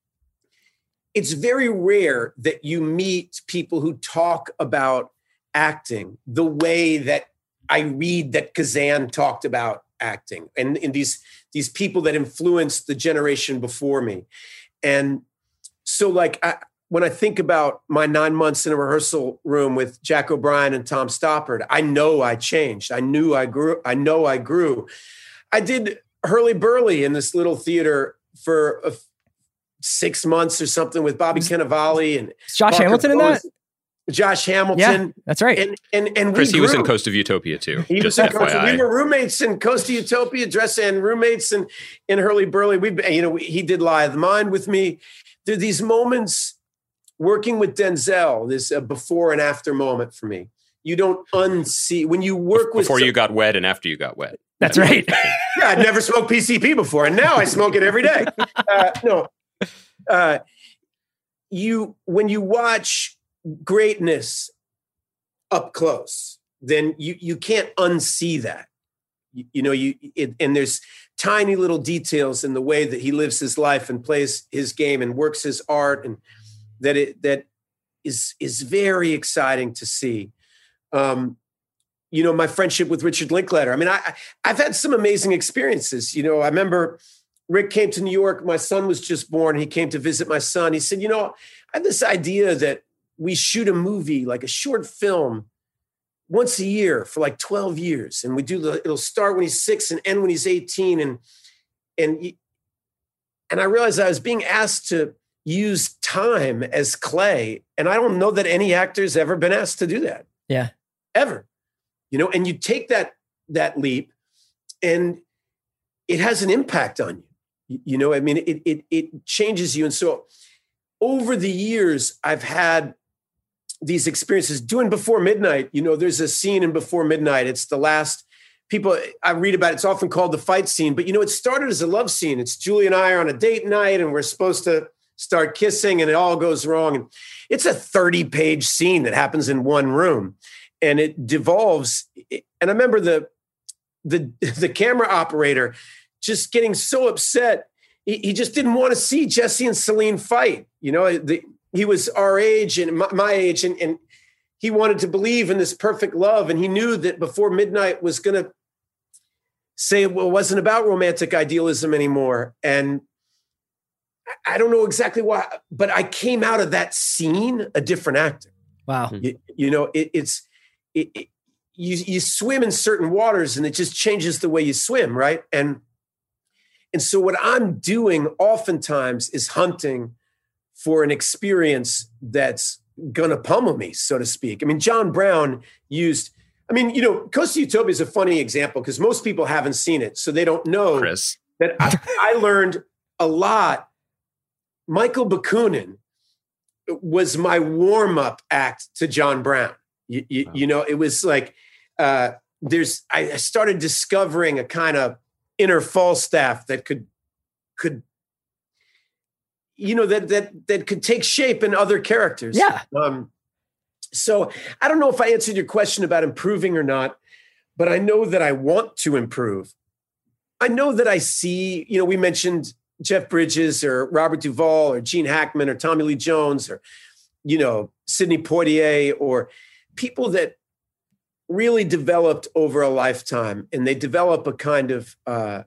it's very rare that you meet people who talk about acting the way that I read that Kazan talked about acting and in these these people that influenced the generation before me. And so like I, when I think about my nine months in a rehearsal room with Jack O'Brien and Tom Stoppard, I know I changed. I knew I grew. I know I grew. I did Hurly Burly in this little theater for a, six months or something with Bobby Cannavale and Is Josh Parker Hamilton in Bowes. that? Josh Hamilton. Yeah, that's right. And and and Chris, we he was grew. in Coast of Utopia too. He just was in F Y Coast of, I. we were roommates in Coast of Utopia, dress and roommates and in Hurly Burly. We, you know, he did Lie of the Mind with me. There are these moments working with Denzel. This a before and after moment for me. You don't unsee when you work with before some, you got wet and after you got wet. That's right. Yeah, I'd never smoked P C P before, and now I smoke it every day. Uh, no, uh, you when you watch greatness up close, then you you can't unsee that. You, you know, you it, and there's tiny little details in the way that he lives his life and plays his game and works his art, and that it that is is very exciting to see. Um, you know, my friendship with Richard Linklater. I mean, I I've had some amazing experiences. You know, I remember Rick came to New York. My son was just born. He came to visit my son. He said, you know, I have this idea that we shoot a movie, like a short film, once a year for like twelve years. And we do the, it'll start when he's six and end when he's eighteen. And, and, and I realized I was being asked to use time as clay. And I don't know that any actor's ever been asked to do that. Yeah. Ever. You know, and you take that, that leap and it has an impact on you. You know, I mean, it, it, it changes you. And so over the years, I've had these experiences doing Before Midnight. You know, there's a scene in Before Midnight. It's the last people I read about. It's often called the fight scene, but you know, it started as a love scene. It's Julie and I are on a date night and we're supposed to start kissing and it all goes wrong. And it's a thirty page scene that happens in one room and it devolves. And I remember the, the, the camera operator just getting so upset. He, he just didn't want to see Jesse and Celine fight. You know, the, he was our age and my, my age, and, and he wanted to believe in this perfect love. And he knew that Before Midnight was going to say it wasn't about romantic idealism anymore. And I don't know exactly why, but I came out of that scene a different actor. Wow. You, you know, it, it's, it, it, you, you swim in certain waters and it just changes the way you swim. Right. And, and so what I'm doing oftentimes is hunting for an experience that's going to pummel me, so to speak. I mean, John Brown used, I mean, you know, Coast to Utopia is a funny example because most people haven't seen it. So they don't know Chris. that I, I learned a lot. Michael Bakunin was my warm-up act to John Brown. You, you, you know, it was like uh, there's. I started discovering a kind of inner Falstaff that could could you know that that that could take shape in other characters. Yeah. Um, so I don't know if I answered your question about improving or not, but I know that I want to improve. I know that I see. You know, we mentioned Jeff Bridges or Robert Duvall or Gene Hackman or Tommy Lee Jones or, you know, Sidney Poitier or people that really developed over a lifetime, and they develop a kind of uh,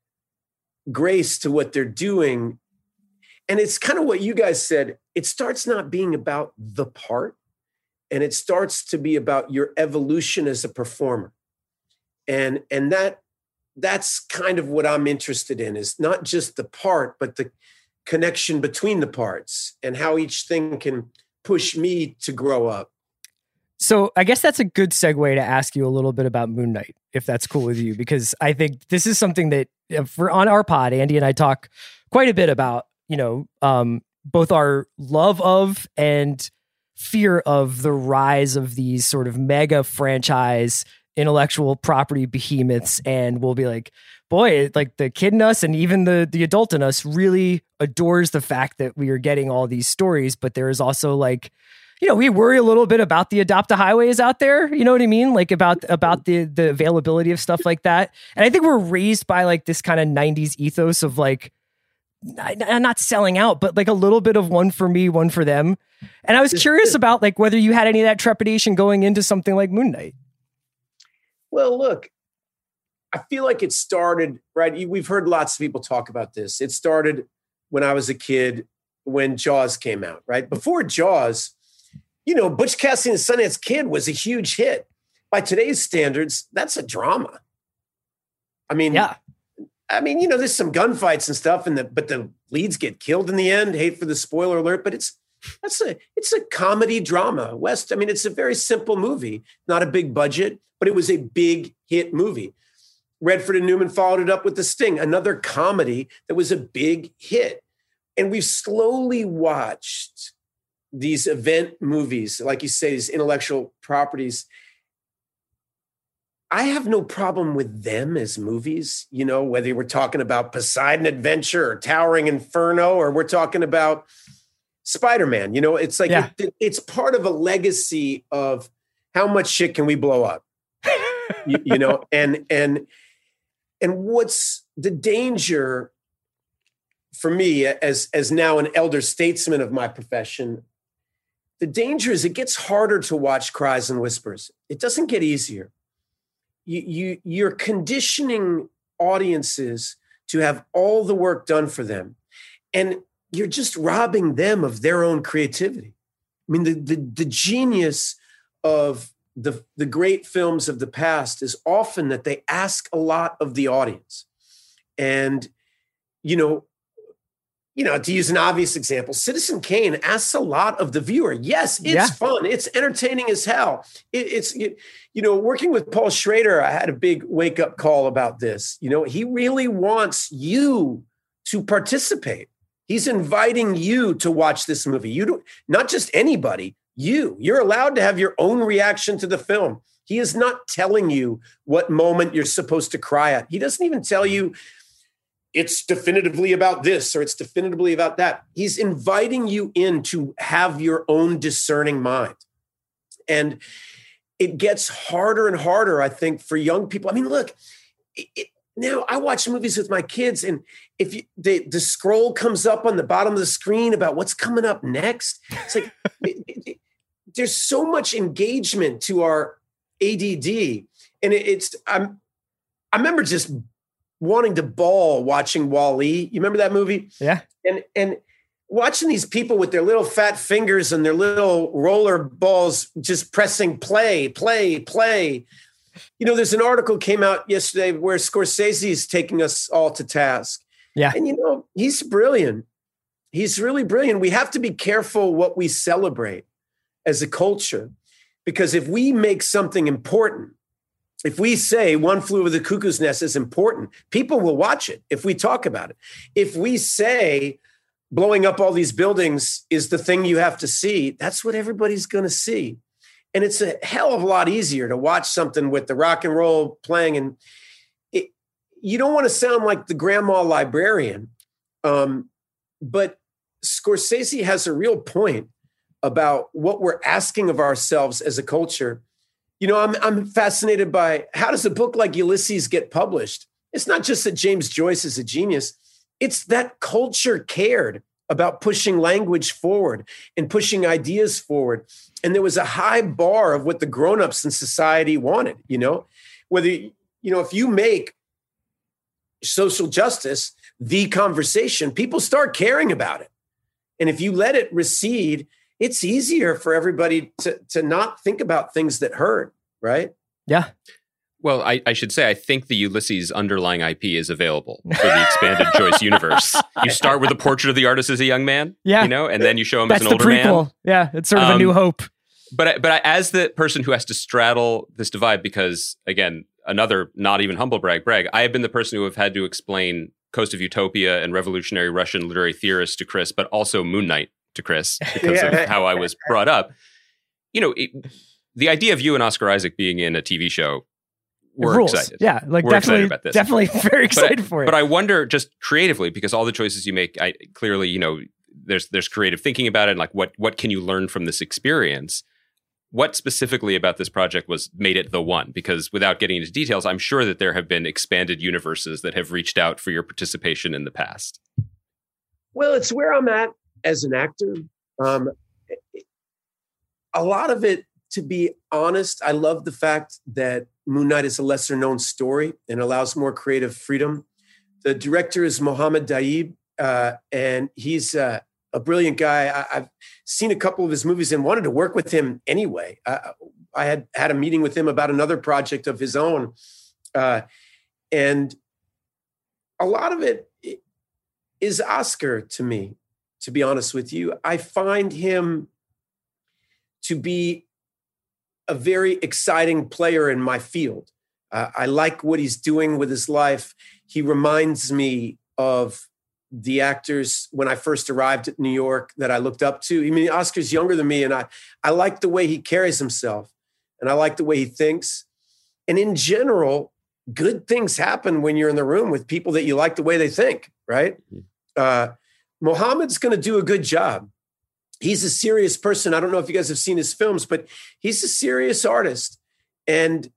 grace to what they're doing. And it's kind of what you guys said. It starts not being about the part, and it starts to be about your evolution as a performer. And, and that, that's kind of what I'm interested in, is not just the part, but the connection between the parts and how each thing can push me to grow up. So I guess that's a good segue to ask you a little bit about Moon Knight, if that's cool with you, because I think this is something that for on our pod, Andy and I talk quite a bit about, you know, um, both our love of and fear of the rise of these sort of mega franchise intellectual property behemoths. And we'll be like, boy, like the kid in us and even the, the adult in us really adores the fact that we are getting all these stories, but there is also like, you know, we worry a little bit about the adopt a highways out there. You know what I mean? Like about, about the, the availability of stuff like that. And I think we're raised by like this kind of nineties ethos of like, I'm not selling out, but like a little bit of one for me, one for them. And I was curious about like whether you had any of that trepidation going into something like Moon Knight. Well, look, I feel like it started, right? We've heard lots of people talk about this. It started when I was a kid, when Jaws came out, right? Before Jaws, you know, Butch Cassidy and the Sundance Kid was a huge hit. By today's standards, that's a drama. I mean, yeah. I mean, you know, there's some gunfights and stuff, and the but the leads get killed in the end. Hate for the spoiler alert, but it's that's a it's a comedy drama. West, I mean, it's a very simple movie, not a big budget, but it was a big hit movie. Redford and Newman followed it up with The Sting, another comedy that was a big hit. And we've slowly watched these event movies, like you say, these intellectual properties. I have no problem with them as movies, you know, whether we're talking about Poseidon Adventure or Towering Inferno, or we're talking about Spider-Man. You know, it's like, yeah. it, it's part of a legacy of how much shit can we blow up, you, you know, and, and, and what's the danger for me as, as now an elder statesman of my profession? The danger is it gets harder to watch Cries and Whispers. It doesn't get easier. You, you, you're conditioning audiences to have all the work done for them. And you're just robbing them of their own creativity. I mean, the, the, the genius of the, the great films of the past is often that they ask a lot of the audience. And, you know, you know, to use an obvious example, Citizen Kane asks a lot of the viewer. Yes, it's yeah. fun. It's entertaining as hell. It, it's, it, you know, working with Paul Schrader, I had a big wake up call about this. You know, he really wants you to participate. He's inviting you to watch this movie. You don't, not just anybody, you. You're allowed to have your own reaction to the film. He is not telling you what moment you're supposed to cry at. He doesn't even tell you it's definitively about this or it's definitively about that. He's inviting you in to have your own discerning mind. And it gets harder and harder, I think, for young people. I mean, look, it, it, now I watch movies with my kids, and if you, they, the scroll comes up on the bottom of the screen about what's coming up next, it's like it, it, there's so much engagement to our A D D, and it, it's I'm I remember just wanting to bawl watching Wall-E. You remember that movie? Yeah, and and watching these people with their little fat fingers and their little roller balls just pressing play, play, play. You know, there's an article came out yesterday where Scorsese is taking us all to task. Yeah. And, you know, he's brilliant. He's really brilliant. We have to be careful what we celebrate as a culture, because if we make something important, if we say One Flew Over the Cuckoo's Nest is important, people will watch it if we talk about it. If we say blowing up all these buildings is the thing you have to see, that's what everybody's going to see. And it's a hell of a lot easier to watch something with the rock and roll playing. And it, you don't want to sound like the grandma librarian, um, but Scorsese has a real point about what we're asking of ourselves as a culture. You know, I'm, I'm fascinated by, how does a book like Ulysses get published? It's not just that James Joyce is a genius. It's that culture cared about pushing language forward and pushing ideas forward. And there was a high bar of what the grownups in society wanted, you know, whether, you know, if you make social justice the conversation, people start caring about it. And if you let it recede, it's easier for everybody to, to not think about things that hurt, right? Yeah. Well, I, I should say, I think the Ulysses underlying I P is available for the expanded Joyce universe. You start with a portrait of the artist as a young man, yeah, you know, and then you show him That's as an older the prequel. man. Yeah, it's sort of um, a new hope. But I, but I, as the person who has to straddle this divide, because again, another not even humble brag, brag, I have been the person who have had to explain Coast of Utopia and revolutionary Russian literary theorists to Chris, but also Moon Knight to Chris because yeah. of how I was brought up. You know, it, the idea of you and Oscar Isaac being in a T V show, we're rules. excited. Yeah, like we're definitely, excited about this. definitely very excited but, for it. But I wonder, just creatively, because all the choices you make, I clearly, you know, there's there's creative thinking about it, and like what what can you learn from this experience? What specifically about this project was made it the one? Because without getting into details, I'm sure that there have been expanded universes that have reached out for your participation in the past. Well, it's where I'm at as an actor. Um, a lot of it, to be honest, I love the fact that Moon Knight is a lesser known story and allows more creative freedom. The director is Mohammed Daib, uh, and he's uh, a brilliant guy. I, I've seen a couple of his movies and wanted to work with him anyway. I, I had had a meeting with him about another project of his own. Uh, and a lot of it is Oscar to me, to be honest with you. I find him to be a very exciting player in my field. Uh, I like what he's doing with his life. He reminds me of the actors when I first arrived at New York that I looked up to. I mean, Oscar's younger than me, and I, I like the way he carries himself, and I like the way he thinks. And in general, good things happen when you're in the room with people that you like the way they think, right? Uh, Mohammed's going to do a good job. He's a serious person. I don't know if you guys have seen his films, but he's a serious artist. And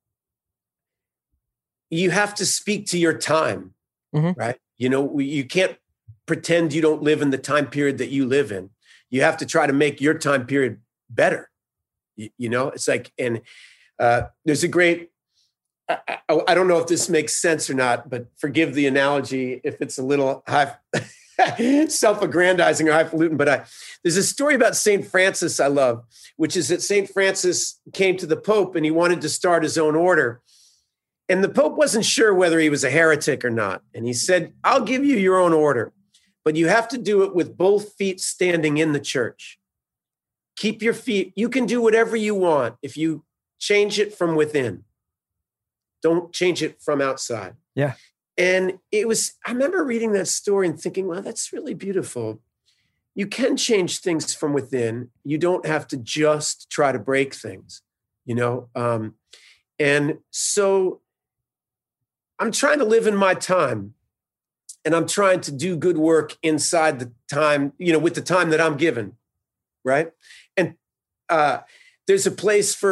you have to speak to your time, mm-hmm. right? You know, you can't pretend you don't live in the time period that you live in. You have to try to make your time period better. You, you know, it's like, and uh, there's a great, I, I, I don't know if this makes sense or not, but forgive the analogy if it's a little high, self-aggrandizing or highfalutin, but I, there's a story about Saint Francis I love, which is that Saint Francis came to the Pope and he wanted to start his own order. And the Pope wasn't sure whether he was a heretic or not. And he said, I'll give you your own order, but you have to do it with both feet standing in the church. Keep your feet. You can do whatever you want if you change it from within. Don't change it from outside. Yeah. And it was, I remember reading that story and thinking, wow, that's really beautiful. You can change things from within. You don't have to just try to break things, you know? Um, and so I'm trying to live in my time, and I'm trying to do good work inside the time, you know, with the time that I'm given, right? And uh, there's a place for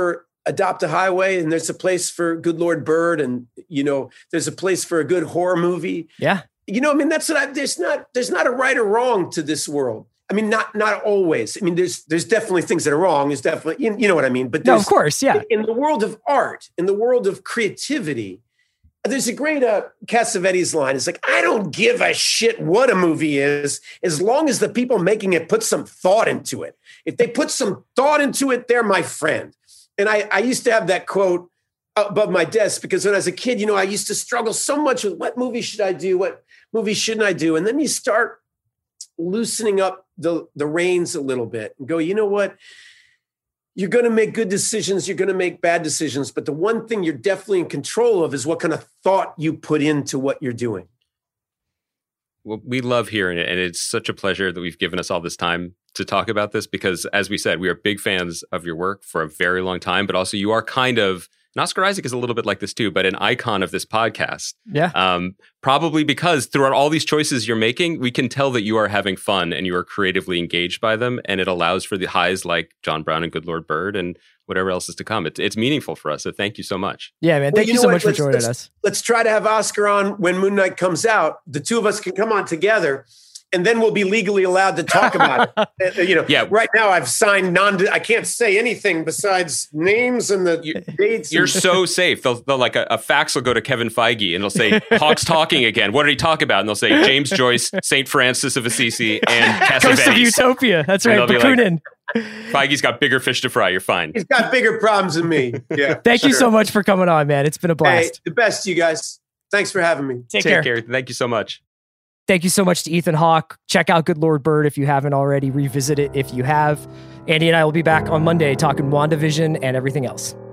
Adopt a Highway, and there's a place for Good Lord Bird, and you know, there's a place for a good horror movie. Yeah. You know, I mean, that's what I, there's not, there's not a right or wrong to this world. I mean, not, not always. I mean, there's, there's definitely things that are wrong. There's definitely, you, you know what I mean? But no, of course. Yeah. In, in the world of art, in the world of creativity, there's a great uh, Cassavetes line. It's like, I don't give a shit what a movie is, as long as the people making it put some thought into it. If they put some thought into it, they're my friend. And I, I used to have that quote above my desk because when I was a kid, you know, I used to struggle so much with what movie should I do? What movie shouldn't I do? And then you start loosening up the, the reins a little bit and go, you know what? You're going to make good decisions. You're going to make bad decisions. But the one thing you're definitely in control of is what kind of thought you put into what you're doing. Well, we love hearing it. And it's such a pleasure that we've given us all this time to talk about this because, as we said, we are big fans of your work for a very long time, but also you are kind of, and Oscar Isaac is a little bit like this too, but an icon of this podcast. Yeah. Um, probably because throughout all these choices you're making, we can tell that you are having fun and you are creatively engaged by them. And it allows for the highs like John Brown and Good Lord Bird and whatever else is to come. It's, it's meaningful for us. So thank you so much. Yeah, man. Thank well, you, you so much let's, for joining let's, us. Let's try to have Oscar on when Moon Knight comes out. The two of us can come on together. And then we'll be legally allowed to talk about it. You know, yeah. Right now I've signed non. I can't say anything besides names and the you, dates. You're and- so safe. They'll, they'll like a, a fax will go to Kevin Feige and they'll say Hawk's talking again. What did he talk about? And they'll say James Joyce, Saint Francis of Assisi, and Cassavetes. Coast of Utopia. That's right. Bakunin. Like, Feige's got bigger fish to fry. You're fine. He's got bigger problems than me. Yeah. Thank sure. you so much for coming on, man. It's been a blast. Hey, the best, you guys. Thanks for having me. Take, Take care. care. Thank you so much. Thank you so much to Ethan Hawke. Check out Good Lord Bird if you haven't already. Revisit it if you have. Andy and I will be back on Monday talking WandaVision and everything else.